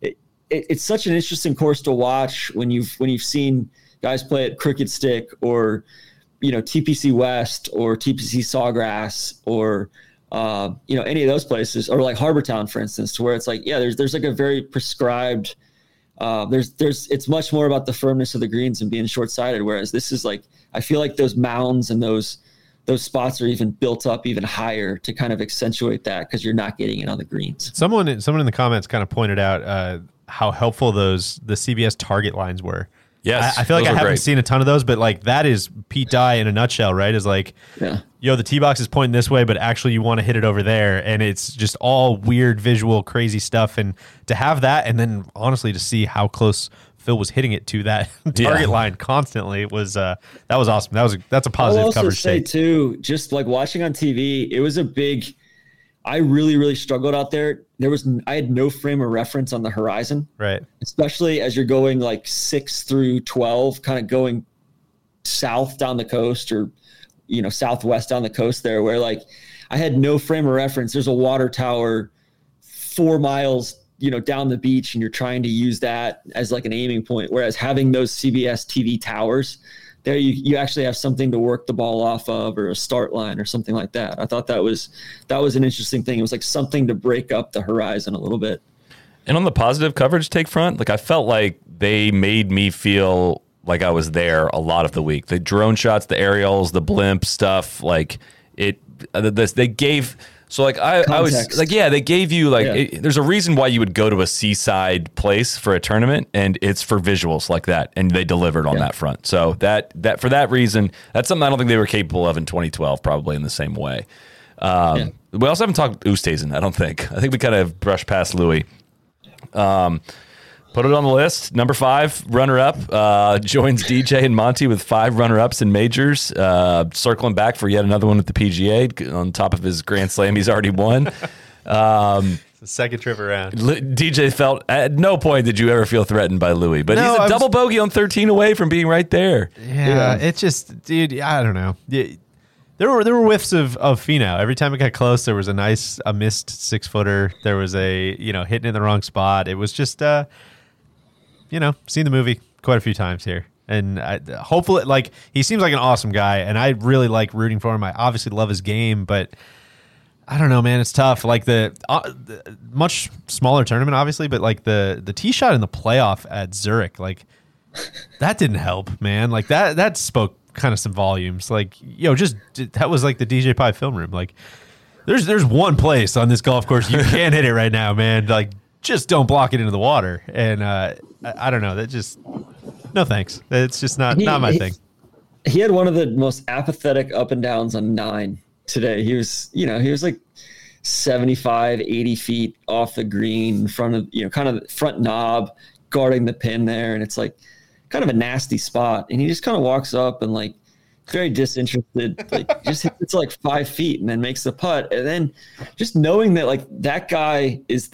it's such an interesting course to watch when you've seen guys play at Crooked Stick or, TPC West or TPC Sawgrass or, any of those places, or like Harbortown, for instance, to where it's like, yeah, there's like a very prescribed, it's much more about the firmness of the greens and being short-sighted. Whereas this is like, I feel like those mounds and those spots are even built up even higher to kind of accentuate that, because you're not getting it on the greens. Someone in the comments kind of pointed out how helpful the CBS target lines were. Yes, I feel like I haven't seen a ton of those, but like that is Pete Dye in a nutshell, right? Is like, the tee box is pointing this way, but actually you want to hit it over there, and it's just all weird, visual, crazy stuff. And to have that, and then honestly to see how close Phil was hitting it to that target line constantly was that was awesome. That's a positive coverage. I'll also say too, just like watching on TV, it was a big. I really, really struggled out there. I had no frame of reference on the horizon, right? Especially as you're going like 6 through 12, kind of going south down the coast, or southwest down the coast there, where like I had no frame of reference. There's a water tower 4 miles, down the beach, and you're trying to use that as like an aiming point. Whereas having those CBS TV towers, there you actually have something to work the ball off of, or a start line or something like that. I thought that was an interesting thing. It was like something to break up the horizon a little bit. And on the positive coverage take front, like I felt like they made me feel like I was there a lot of the week. The drone shots, the aerials, the blimp stuff, like they gave. So like I was like, yeah, they gave you like, there's a reason why you would go to a seaside place for a tournament, and it's for visuals like that. And they delivered on that front. So that for that reason, that's something I don't think they were capable of in 2012, probably in the same way. We also haven't talked Oosthuizen, I don't think. I think we kind of brushed past Louis. Put it on the list. Number 5, runner-up, joins DJ and Monty with 5 runner-ups in majors, circling back for yet another one at the PGA on top of his Grand Slam he's already won. The second trip around. DJ felt, at no point did you ever feel threatened by Louis, but he's a double bogey on 13 away from being right there. Yeah, it's just, dude, I don't know. There were whiffs of Finau. Every time it got close, there was a missed 6-footer. There was a, hitting in the wrong spot. It was just, seen the movie quite a few times here. And hopefully, like, he seems like an awesome guy, and I really like rooting for him. I obviously love his game, but I don't know, man. It's tough. Like the much smaller tournament, obviously, but like the tee shot in the playoff at Zurich, like that didn't help, man. Like that spoke kind of some volumes. Like, that was like the DJ Pie film room. Like, there's one place on this golf course you can't hit it right now, man. Like, just don't block it into the water. And I don't know. That just no thanks. It's just not my thing. He had one of the most apathetic up and downs on 9 today. He was like 75, 80 feet off the green in front of, kind of front knob, guarding the pin there. And it's like kind of a nasty spot. And he just kind of walks up and like very disinterested, like just hits like 5 feet and then makes the putt. And then just knowing that like that guy is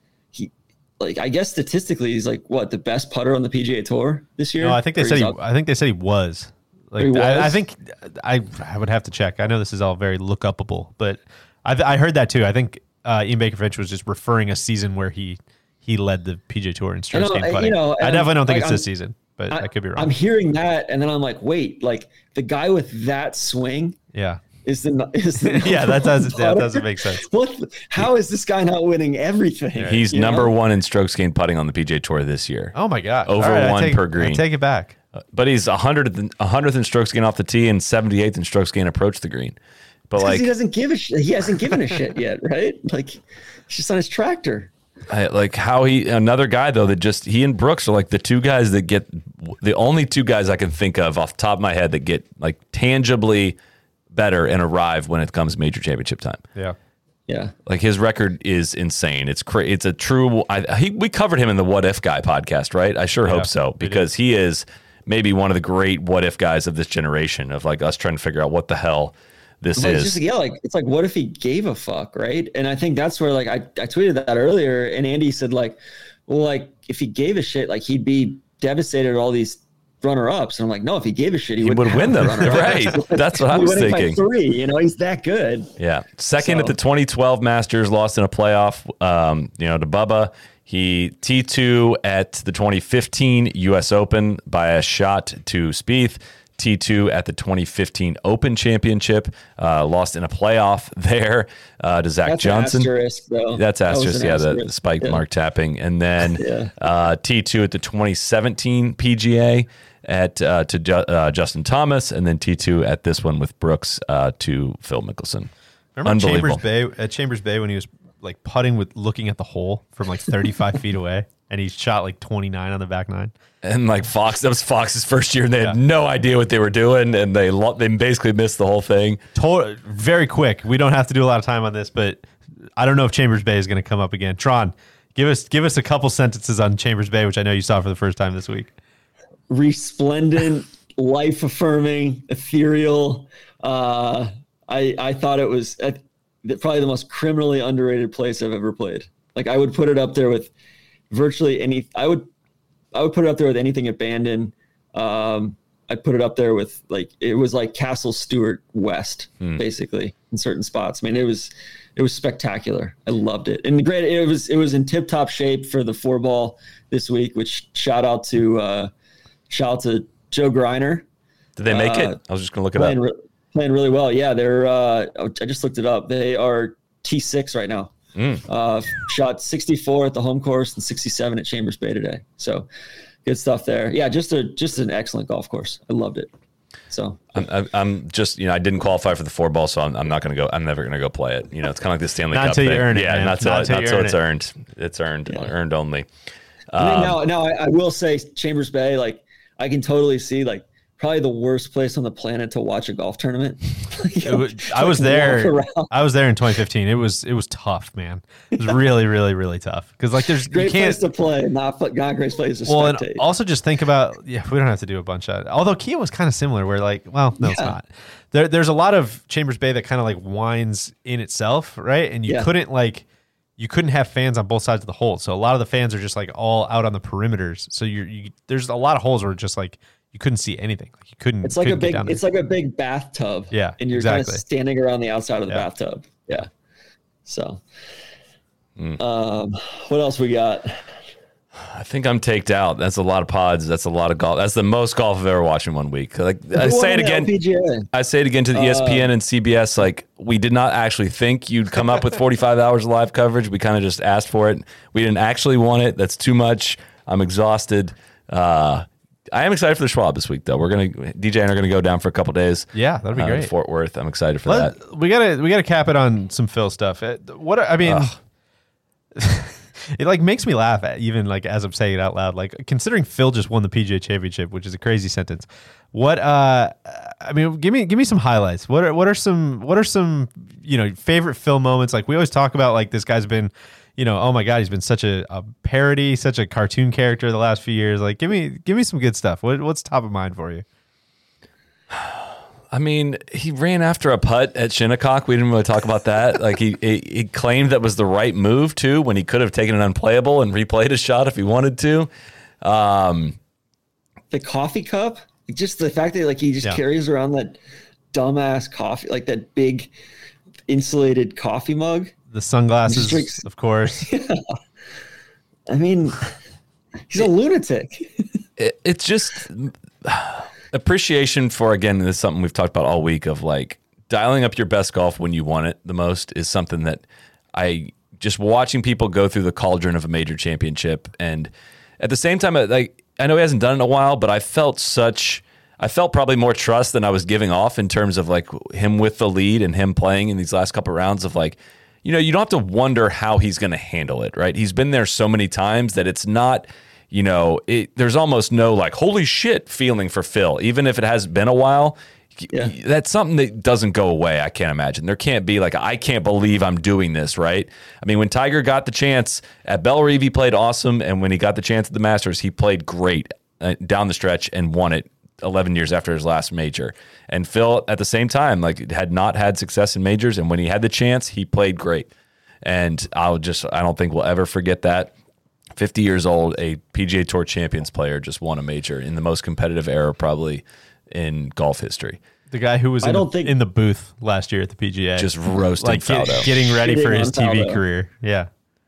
I guess statistically he's like the best putter on the PGA Tour this year. No, I think they said he was. Like, I think I would have to check. I know this is all very look upable, but I heard that too. I think Ian Baker Finch was just referring a season where he led the PGA Tour in strokes gained putting. I definitely don't think it's this season, but I could be wrong. I'm hearing that, and then I'm like, wait, like the guy with that swing, is the yeah, that doesn't make sense. How is this guy not winning everything? He's number 1 in strokes gained putting on the PGA Tour this year. Oh my god, over right, 1 per green. I take it back. But he's 100th in strokes gained off the tee and 78th in strokes gained approach the green. But like he doesn't give a shit. He hasn't given a shit yet, right? Like he's just on his tractor. Like how another guy though that he and Brooks are like the only two guys I can think of off the top of my head that get like tangibly better and arrive when it comes major championship time. Yeah. Like his record is insane. It's a true. We covered him in the What If Guy podcast, right? I sure hope so, because he is maybe one of the great what if guys of this generation, of like us trying to figure out what the hell this is. It's like what if he gave a fuck, right? And I think that's where like I tweeted that earlier, and Andy said like, well, like if he gave a shit, like he'd be devastated at all these runner-ups. And I'm like, no, if he gave a shit, he would win them. Right. That's what I was thinking. By 3, he's that good. Yeah. Second at the 2012 Masters, lost in a playoff, to Bubba. He T2 at the 2015 U.S. Open by a shot to Spieth. T2 at the 2015 Open Championship, lost in a playoff there to Zach Johnson. Asterisk, though. That's asterisk, That was an the spike mark tapping. And then T2 at the 2017 PGA to Justin Thomas, and then T2 at this one with Brooks to Phil Mickelson. Remember Chambers Bay when he was like putting with looking at the hole from like 35 feet away, and he shot like 29 on the back nine. And like that was Fox's first year, and they had no idea what they were doing, and they basically missed the whole thing. Very quick. We don't have to do a lot of time on this, but I don't know if Chambers Bay is going to come up again. Tron, give us a couple sentences on Chambers Bay, which I know you saw for the first time this week. Resplendent, life-affirming, ethereal. I thought it was probably the most criminally underrated place I've ever played. Like, I would put it up there with virtually any. I would put it up there with anything at Bandon. I'd put it up there with it was like Castle Stewart West, basically, in certain spots. I mean, it was spectacular. I loved it, and great. It was in tip-top shape for the 4-ball this week. Which shout out to Joe Greiner. Did they make it? I was just gonna look it up. Playing really well. Yeah, they're. I just looked it up. They are T6 right now. Shot 64 at the home course and 67 at Chambers Bay today. So good stuff there. Yeah, just an excellent golf course. I loved it. So I'm just, I didn't qualify for the 4-ball, so I'm not going to go. I'm never going to go play it. It's kind of like the Stanley Cup thing. Not until you earn it. Yeah, not until it's earned. It's earned. Yeah. Earned only. Now I will say Chambers Bay. I can totally see probably the worst place on the planet to watch a golf tournament. I was there. I was there in 2015. It was tough, man. It was really, really, really tough because there's great place to play, not great place to spectate. And also just think about we don't have to do a bunch of. Although Kia was kind of similar, where it's not. There's a lot of Chambers Bay that kind of winds in itself, right? And you couldn't have fans on both sides of the hole, so a lot of the fans are just all out on the perimeters. So there's a lot of holes where just you couldn't see anything. You couldn't. It's like a big bathtub. Yeah, and you're kind of standing around the outside of the bathtub. Yeah. So, what else we got? I think I'm taked out. That's a lot of pods. That's a lot of golf. That's the most golf I've ever watched in 1 week. I say it again. I say it again to the ESPN and CBS. We did not actually think you'd come up with 45 hours of live coverage. We kind of just asked for it. We didn't actually want it. That's too much. I'm exhausted. I am excited for the Schwab this week, though. DJ and I are gonna go down for a couple days. Yeah, that'd be great. Fort Worth. I'm excited for that. We gotta cap it on some Phil stuff. It makes me laugh even as I'm saying it out loud. Considering Phil just won the PGA Championship, which is a crazy sentence. What give me some highlights. What are some favorite Phil moments? We always talk about this guy's been. Oh my God, he's been such a parody, such a cartoon character the last few years. Give me some good stuff. What's top of mind for you? I mean, he ran after a putt at Shinnecock. We didn't really talk about that. He claimed that was the right move too, when he could have taken an unplayable and replayed his shot if he wanted to. The coffee cup, just the fact that he just carries around that dumbass coffee, that big insulated coffee mug. The sunglasses, of course. Yeah. I mean, he's a lunatic. It's just appreciation for, again, this is something we've talked about all week of dialing up your best golf when you want it the most is something that just watching people go through the cauldron of a major championship. And at the same time, I know he hasn't done it in a while, but I felt probably more trust than I was giving off in terms of him with the lead and him playing in these last couple of rounds of you don't have to wonder how he's going to handle it, right? He's been there so many times that it's not, there's almost no holy shit feeling for Phil, even if it has been a while. Yeah. That's something that doesn't go away. I can't imagine. There can't be I can't believe I'm doing this, right? I mean, when Tiger got the chance at Bellerive, he played awesome. And when he got the chance at the Masters, he played great down the stretch and won it 11 years after his last major. And Phil, at the same time, had not had success in majors. And when he had the chance, he played great. And I don't think we'll ever forget that. 50 years old, a PGA Tour Champions player just won a major in the most competitive era probably in golf history. The guy who was in the booth last year at the PGA. Just roasting Faldo. Getting ready for his TV career. Yeah.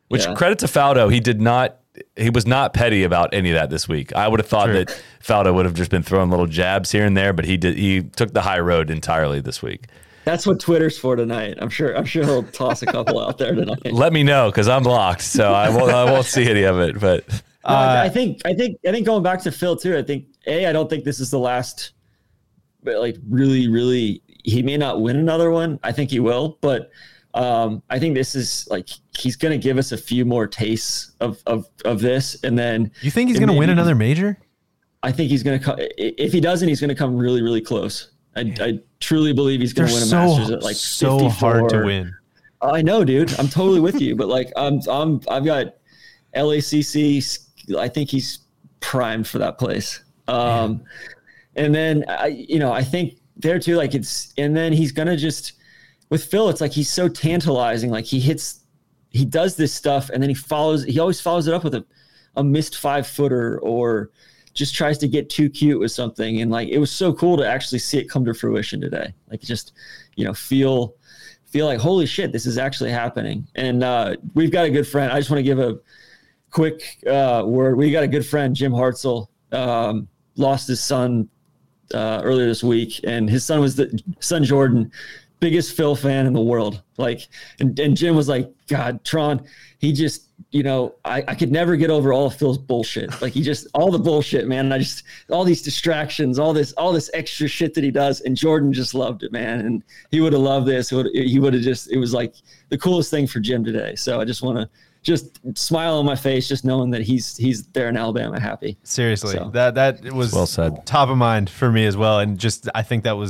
Which credit to Faldo, he was not petty about any of that this week. I would have thought that Faldo would have just been throwing little jabs here and there, but he took the high road entirely this week. That's what Twitter's for tonight. I'm sure he'll toss a couple out there tonight. Let me know, because I'm blocked, so I won't see any of it. But I think going back to Phil too. I don't think this is the last. But like really, he may not win another one. I think he will, but I think this is like he's going to give us a few more tastes of this, and then you think he's going to win another major? I think he's going to. If he doesn't, he's going to come really, really close. I truly believe he's going to win a Masters at like 54. So hard to win. I know, dude. I'm totally with you, but like I've got LACC. I think he's primed for that place. And then I think there too, like and then he's gonna just with Phil, it's like he's so tantalizing. Like he does this stuff, and then he always follows it up with a missed 5-footer or just tries to get too cute with something. And like, it was so cool to actually see it come to fruition today. Like just, feel like, holy shit, this is actually happening. And we've got a good friend. I just want to give a quick word. We got a good friend, Jim Hartzell, lost his son earlier this week, and his son was son Jordan, biggest Phil fan in the world. Like, and Jim was like, God, Tron, he just, I could never get over all of Phil's bullshit. Like all the bullshit, man. All these distractions, all this extra shit that he does. And Jordan just loved it, man. And he would have loved this. It was like the coolest thing for Jim today. So I just want to just smile on my face, just knowing that he's there in Alabama happy. Seriously. So. That was well said. Top of mind for me as well. And just, I think that was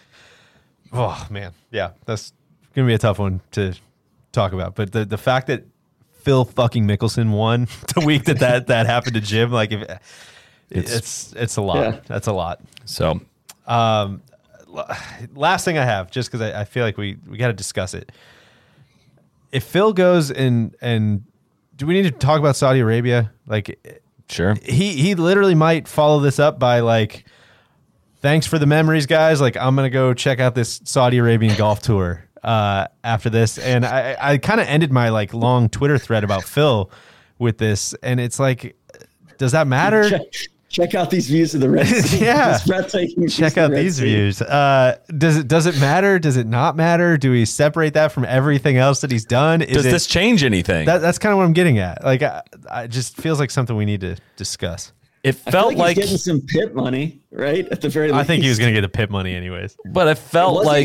oh man. Yeah. That's going to be a tough one to talk about. But the fact that Phil fucking Mickelson won the week that happened to Jim, like it's a lot. Yeah. That's a lot. So, last thing I have, just because I feel like we got to discuss it. If Phil goes and do we need to talk about Saudi Arabia? Like, sure. He literally might follow this up by like, thanks for the memories, guys. Like, I'm gonna go check out this Saudi Arabian golf tour after this. And I kind of ended my like long Twitter thread about Phil with this, and it's like, does that matter? Check out these views of the Red Sea. Yeah, check out these views. Does it matter? Does it not matter? Do we separate that from everything else that he's done? Does this change anything? That's kind of what I'm getting at. Like, I just feels like something we need to discuss. It felt like he's getting some PIP money, right? At the very least. I think he was going to get the PIP money anyways. But it felt like,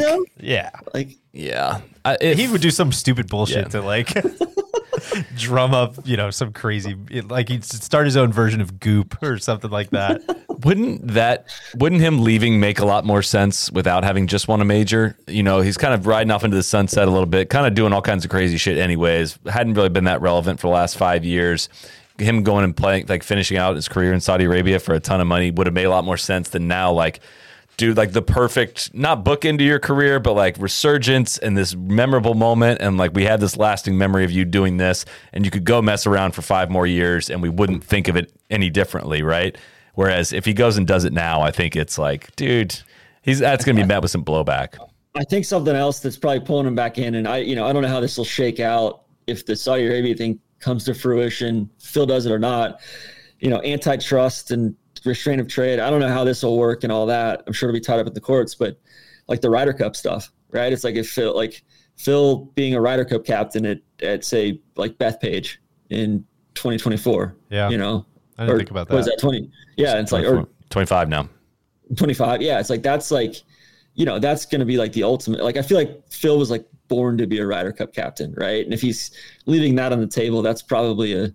he would do some stupid bullshit to like drum up, some crazy, like he'd start his own version of Goop or something like that. Wouldn't him leaving make a lot more sense without having just won a major? He's kind of riding off into the sunset a little bit, kind of doing all kinds of crazy shit anyways. Hadn't really been that relevant for the last 5 years. Him going and playing, like finishing out his career in Saudi Arabia for a ton of money would have made a lot more sense than now. Like, dude, like the perfect, not book into your career, but like resurgence and this memorable moment. And like, we had this lasting memory of you doing this, and you could go mess around for 5 more years and we wouldn't think of it any differently. Right. Whereas if he goes and does it now, I think it's like, dude, that's going to be met with some blowback. I think something else that's probably pulling him back in. And I don't know how this will shake out if the Saudi Arabia thing comes to fruition, Phil does it or not, antitrust and restraint of trade. I don't know how this will work and all that. I'm sure it'll be tied up at the courts, but like the Ryder Cup stuff, right? It's like if Phil being a Ryder Cup captain at say like Bethpage in 2024. Yeah. I didn't think about that. Was that 20? Yeah. It's like, or 25 now. 25. Yeah. It's like, that's like, that's going to be like the ultimate. Like, I feel like Phil was like born to be a Ryder Cup captain, right? And if he's leaving that on the table, that's probably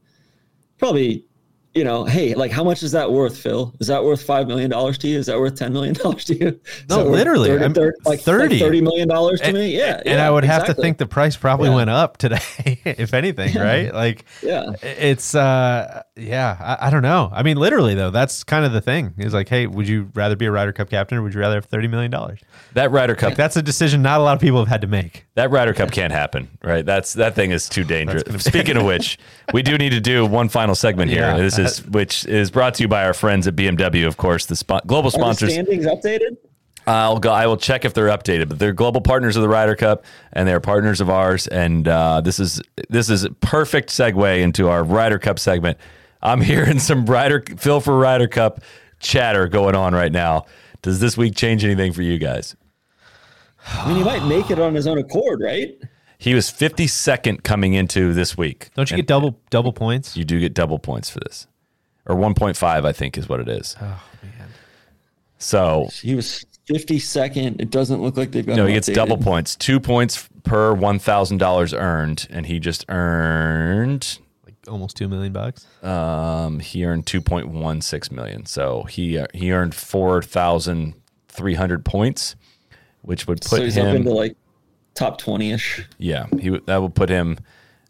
hey, like how much is that worth, Phil? Is that worth $5 million to you? Is that worth $10 million to you? No, literally, $30 million to me. Yeah, and I would have to think the price probably went up today, if anything, right? Like, it's I don't know. I mean, literally though, that's kind of the thing. Is like, hey, would you rather be a Ryder Cup captain or would you rather have $30 million? That Ryder Cup, that's a decision not a lot of people have had to make. That Ryder Cup can't happen, right? That thing is too dangerous. Speaking of which, we do need to do one final segment here. Which is brought to you by our friends at BMW, of course, the global sponsors. Are the standings updated? I will check if they're updated, but they're global partners of the Ryder Cup and they're partners of ours. And this is a perfect segue into our Ryder Cup segment. I'm hearing some Phil for Ryder Cup chatter going on right now. Does this week change anything for you guys? I mean, he might make it on his own accord, right? He was 52nd coming into this week. Don't you get double points? You do get double points for this. Or 1.5, I think, is what it is. Oh, man. So he was 52nd. It doesn't look like they've got. No, he gets double points. 2 points per $1,000 earned, and he just earned like almost $2 million. He earned 2.16 million. So he earned 4,300 points, which would put so he's him up into like top 20ish. Yeah, that would put him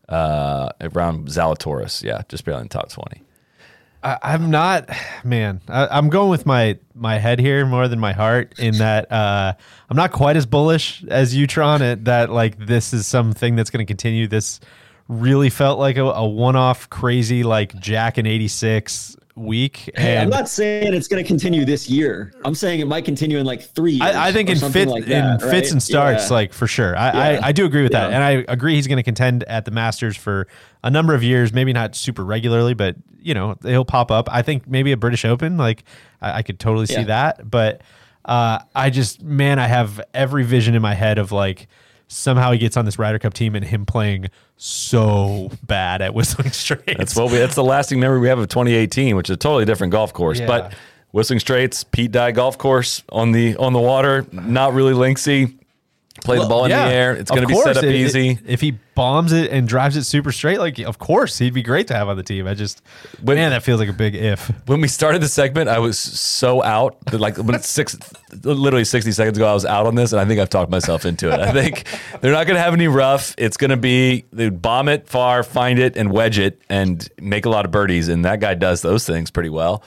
around Zalatoris. Yeah, just barely in the top 20. I'm not, man. I'm going with my head here more than my heart in that I'm not quite as bullish as you, Tron, that like this is something that's going to continue. This really felt like a one-off crazy like Jack in 86 week. Hey, I'm not saying it's going to continue this year. I'm saying it might continue in like 3 years. I think in fits and starts, like for sure. I do agree with that. And I agree he's going to contend at the Masters for a number of years, maybe not super regularly, but you know, he'll pop up. I think maybe a British Open, like I could totally see that. But I have every vision in my head of like somehow he gets on this Ryder Cup team and him playing so bad at Whistling Straits. That's the lasting memory we have of 2018, which is a totally different golf course. Yeah. But Whistling Straits, Pete Dye golf course on the water, not really linksy. Play the ball in the air. It's going to be set up easy. If he bombs it and drives it super straight, like of course he'd be great to have on the team. Man, that feels like a big if. When we started the segment, I was so out that like literally 60 seconds ago, I was out on this, and I think I've talked myself into it. I think they're not going to have any rough. It's going to be they bomb it far, find it, and wedge it, and make a lot of birdies. And that guy does those things pretty well.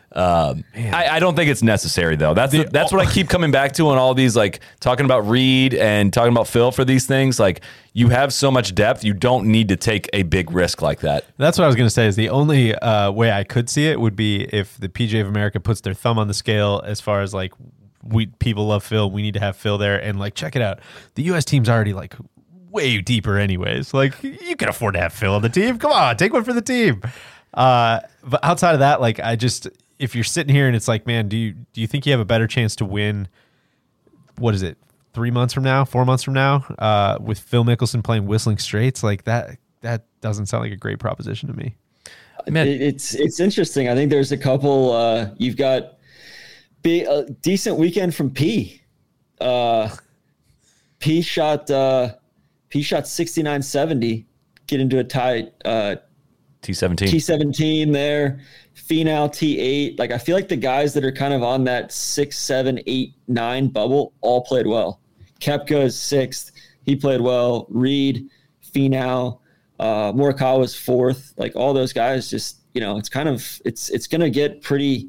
I don't think it's necessary though. That's what I keep coming back to on all these, like talking about Reed and talking about Phil for these things. Like you have so much depth, you don't need to take a big risk like that. That's what I was going to say. Is the only way I could see it would be if the PGA of America puts their thumb on the scale as far as like people love Phil. We need to have Phil there, and like check it out. The U.S. team's already like way deeper, anyways. Like you can afford to have Phil on the team. Come on, take one for the team. But outside of that, like if you're sitting here and it's like, man, do you think you have a better chance to win? What is it? 4 months from now, with Phil Mickelson playing Whistling Straits? Like that doesn't sound like a great proposition to me. Man, it's interesting. I think there's a couple. You've got a decent weekend from P. P shot 69-70, get into a tie. T17 there. Finau T8. Like I feel like the guys that are kind of on that 6, 7, 8, 9 bubble all played well. Koepka is 6th. He played well. Reed, Finau, Morikawa's 4th. Like all those guys, just it's kind of it's gonna get pretty.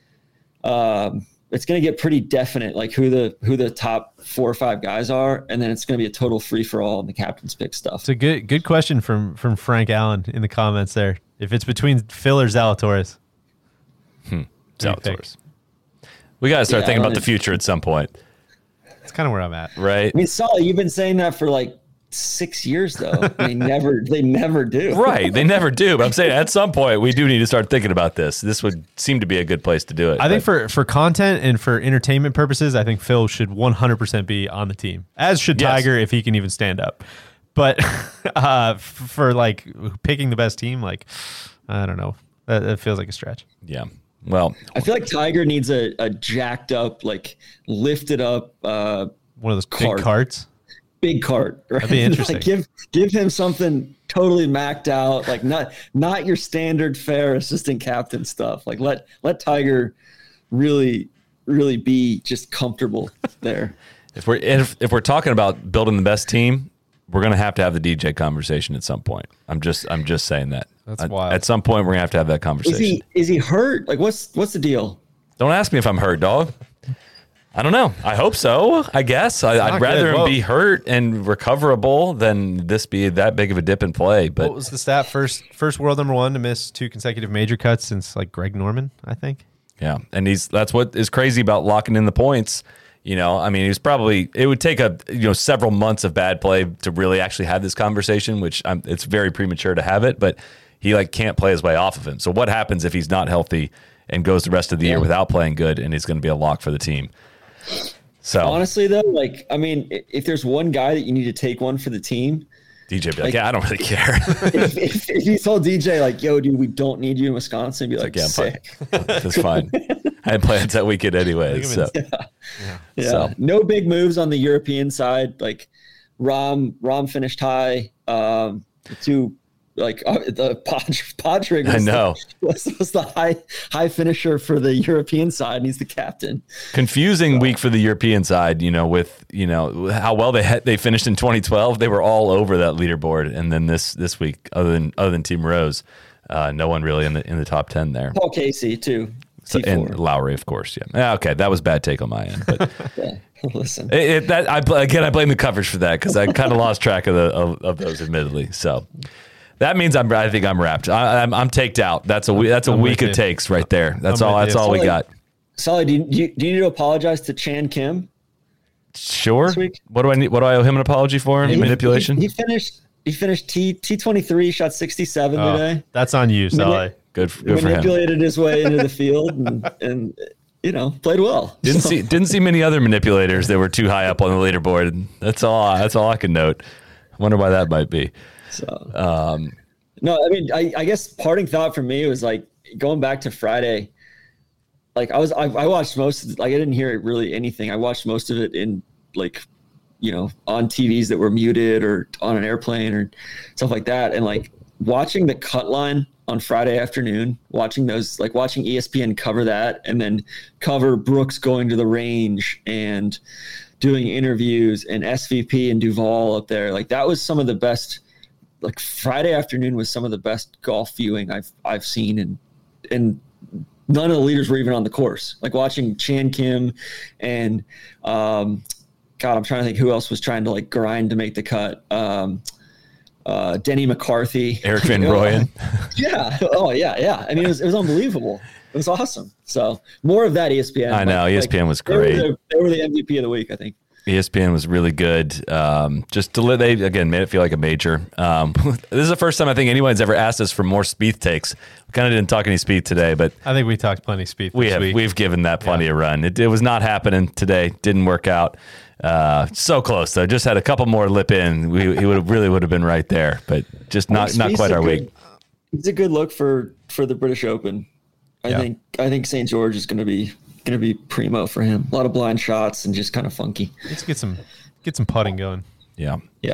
It's gonna get pretty definite, like who the top 4 or 5 guys are, and then it's gonna be a total free for all in the captain's pick stuff. It's a good question from Frank Allen in the comments there. If it's between Phil or Zalatoris, Zalatoris. We got to start thinking about the future at some point. That's kind of where I'm at, right? I mean, Solly, you've been saying that for like 6 years, though. They never do. Right, they never do. But I'm saying at some point we do need to start thinking about this. This would seem to be a good place to do it. I think for content and for entertainment purposes, I think Phil should 100% be on the team, as should Tiger if he can even stand up. But for like picking the best team, like I don't know, that feels like a stretch. Yeah. Well, I feel like Tiger needs a jacked up, like lifted up, one of those big carts. Big cart, right? That'd be interesting. Like give him something totally macked out, like not your standard fare assistant captain stuff. Like let Tiger really be just comfortable there. If we're talking about building the best team, we're gonna have to have the DJ conversation at some point. I'm just saying that. That's wild. At some point, we're gonna have to have that conversation. Is he hurt? Like what's the deal? Don't ask me if I'm hurt, dog. I don't know. I hope so. I guess I'd rather him be hurt and recoverable than this be that big of a dip in play. But what was the stat? First world number 1 to miss 2 consecutive major cuts since like Greg Norman, I think. Yeah, and that's what is crazy about locking in the points You know, I mean, it would take several months of bad play to really actually have this conversation, which it's very premature to have it, but he can't play his way off of him. So what happens if he's not healthy and goes the rest of the year without playing good, and he's going to be a lock for the team? So honestly though, if there's one guy that you need to take one for the team, DJ be I don't really care. if you told DJ yo, dude, we don't need you in Wisconsin, he'd be sick. That's fine. I had plans that weekend anyway. So. Yeah. So. No big moves on the European side. Rom finished high. The Podrick I know was the high finisher for the European side, and he's the captain. Confusing week for the European side, with how well they finished in 2012. They were all over that leaderboard, and then this week, other than Team Rose, no one really in the top 10 there. Paul Casey too. So, and Lowry, of course. Yeah. Okay, that was a bad take on my end. But listen, I blame the coverage for that because I kind of lost track of those, admittedly. So. That means I think I'm wrapped. I'm taked out. That's a week of takes right there. That's all we got. Solly, do you need to apologize to Chan Kim? Sure. What do I need? What do I owe him an apology for? Manipulation. He finished T23, shot 67 today. That's on you, Solly. Good for him. Manipulated his way into the field and played well. Didn't see many other manipulators that were too high up on the leaderboard. That's all I can note. Wonder why that might be. So, no, I mean, I guess parting thought for me was going back to Friday. I watched most of it. I didn't hear really anything. I watched most of it in on TVs that were muted or on an airplane or stuff like that. And watching the cut line on Friday afternoon, watching ESPN cover that and then cover Brooks going to the range and doing interviews and SVP and Duval up there. That was some of the best. Friday afternoon was some of the best golf viewing I've seen, and none of the leaders were even on the course. Watching Chan Kim and I'm trying to think who else was trying to grind to make the cut. Denny McCarthy, Eric Van Rooyen. Yeah. Oh yeah. I mean, it was unbelievable. It was awesome. So more of that, ESPN. I know ESPN was great. They were the MVP of the week, I think. ESPN was really good. They again made it feel like a major. This is the first time I think anyone's ever asked us for more Spieth takes. We kind of didn't talk any Spieth today, but I think we talked plenty Spieth. We've given that plenty of run. It was not happening today. Didn't work out. So close though. Just had a couple more lip in. He would have been right there, but just not quite our week. It's a good look for the British Open. I think St. George is going to be primo for him. A lot of blind shots and just kind of funky. Let's get some putting going. Yeah.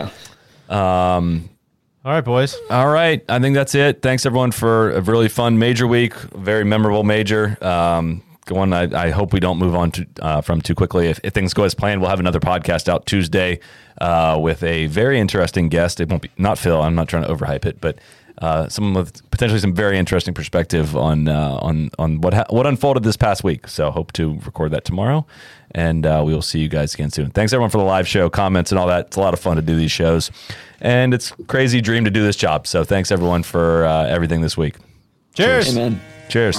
All right, boys. All right. I think that's it. Thanks everyone for a really fun major week. Very memorable major. One I hope we don't move on from too quickly. If things go as planned, we'll have another podcast out Tuesday with a very interesting guest. It won't be not Phil. I'm not trying to overhype it, but someone with potentially some very interesting perspective on what unfolded this past week. So hope to record that tomorrow, and we will see you guys again soon. Thanks everyone for the live show, comments, and all that. It's a lot of fun to do these shows, and it's a crazy dream to do this job. So thanks everyone for everything this week. Cheers. Amen. Cheers.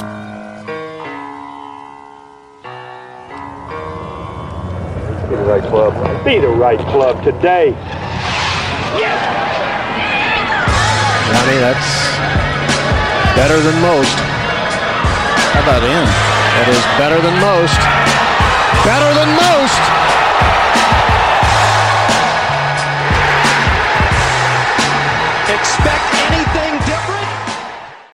Be the right club. Be the right club today. Johnny, that's better than most. How about him? That is better than most. Better than most! Expect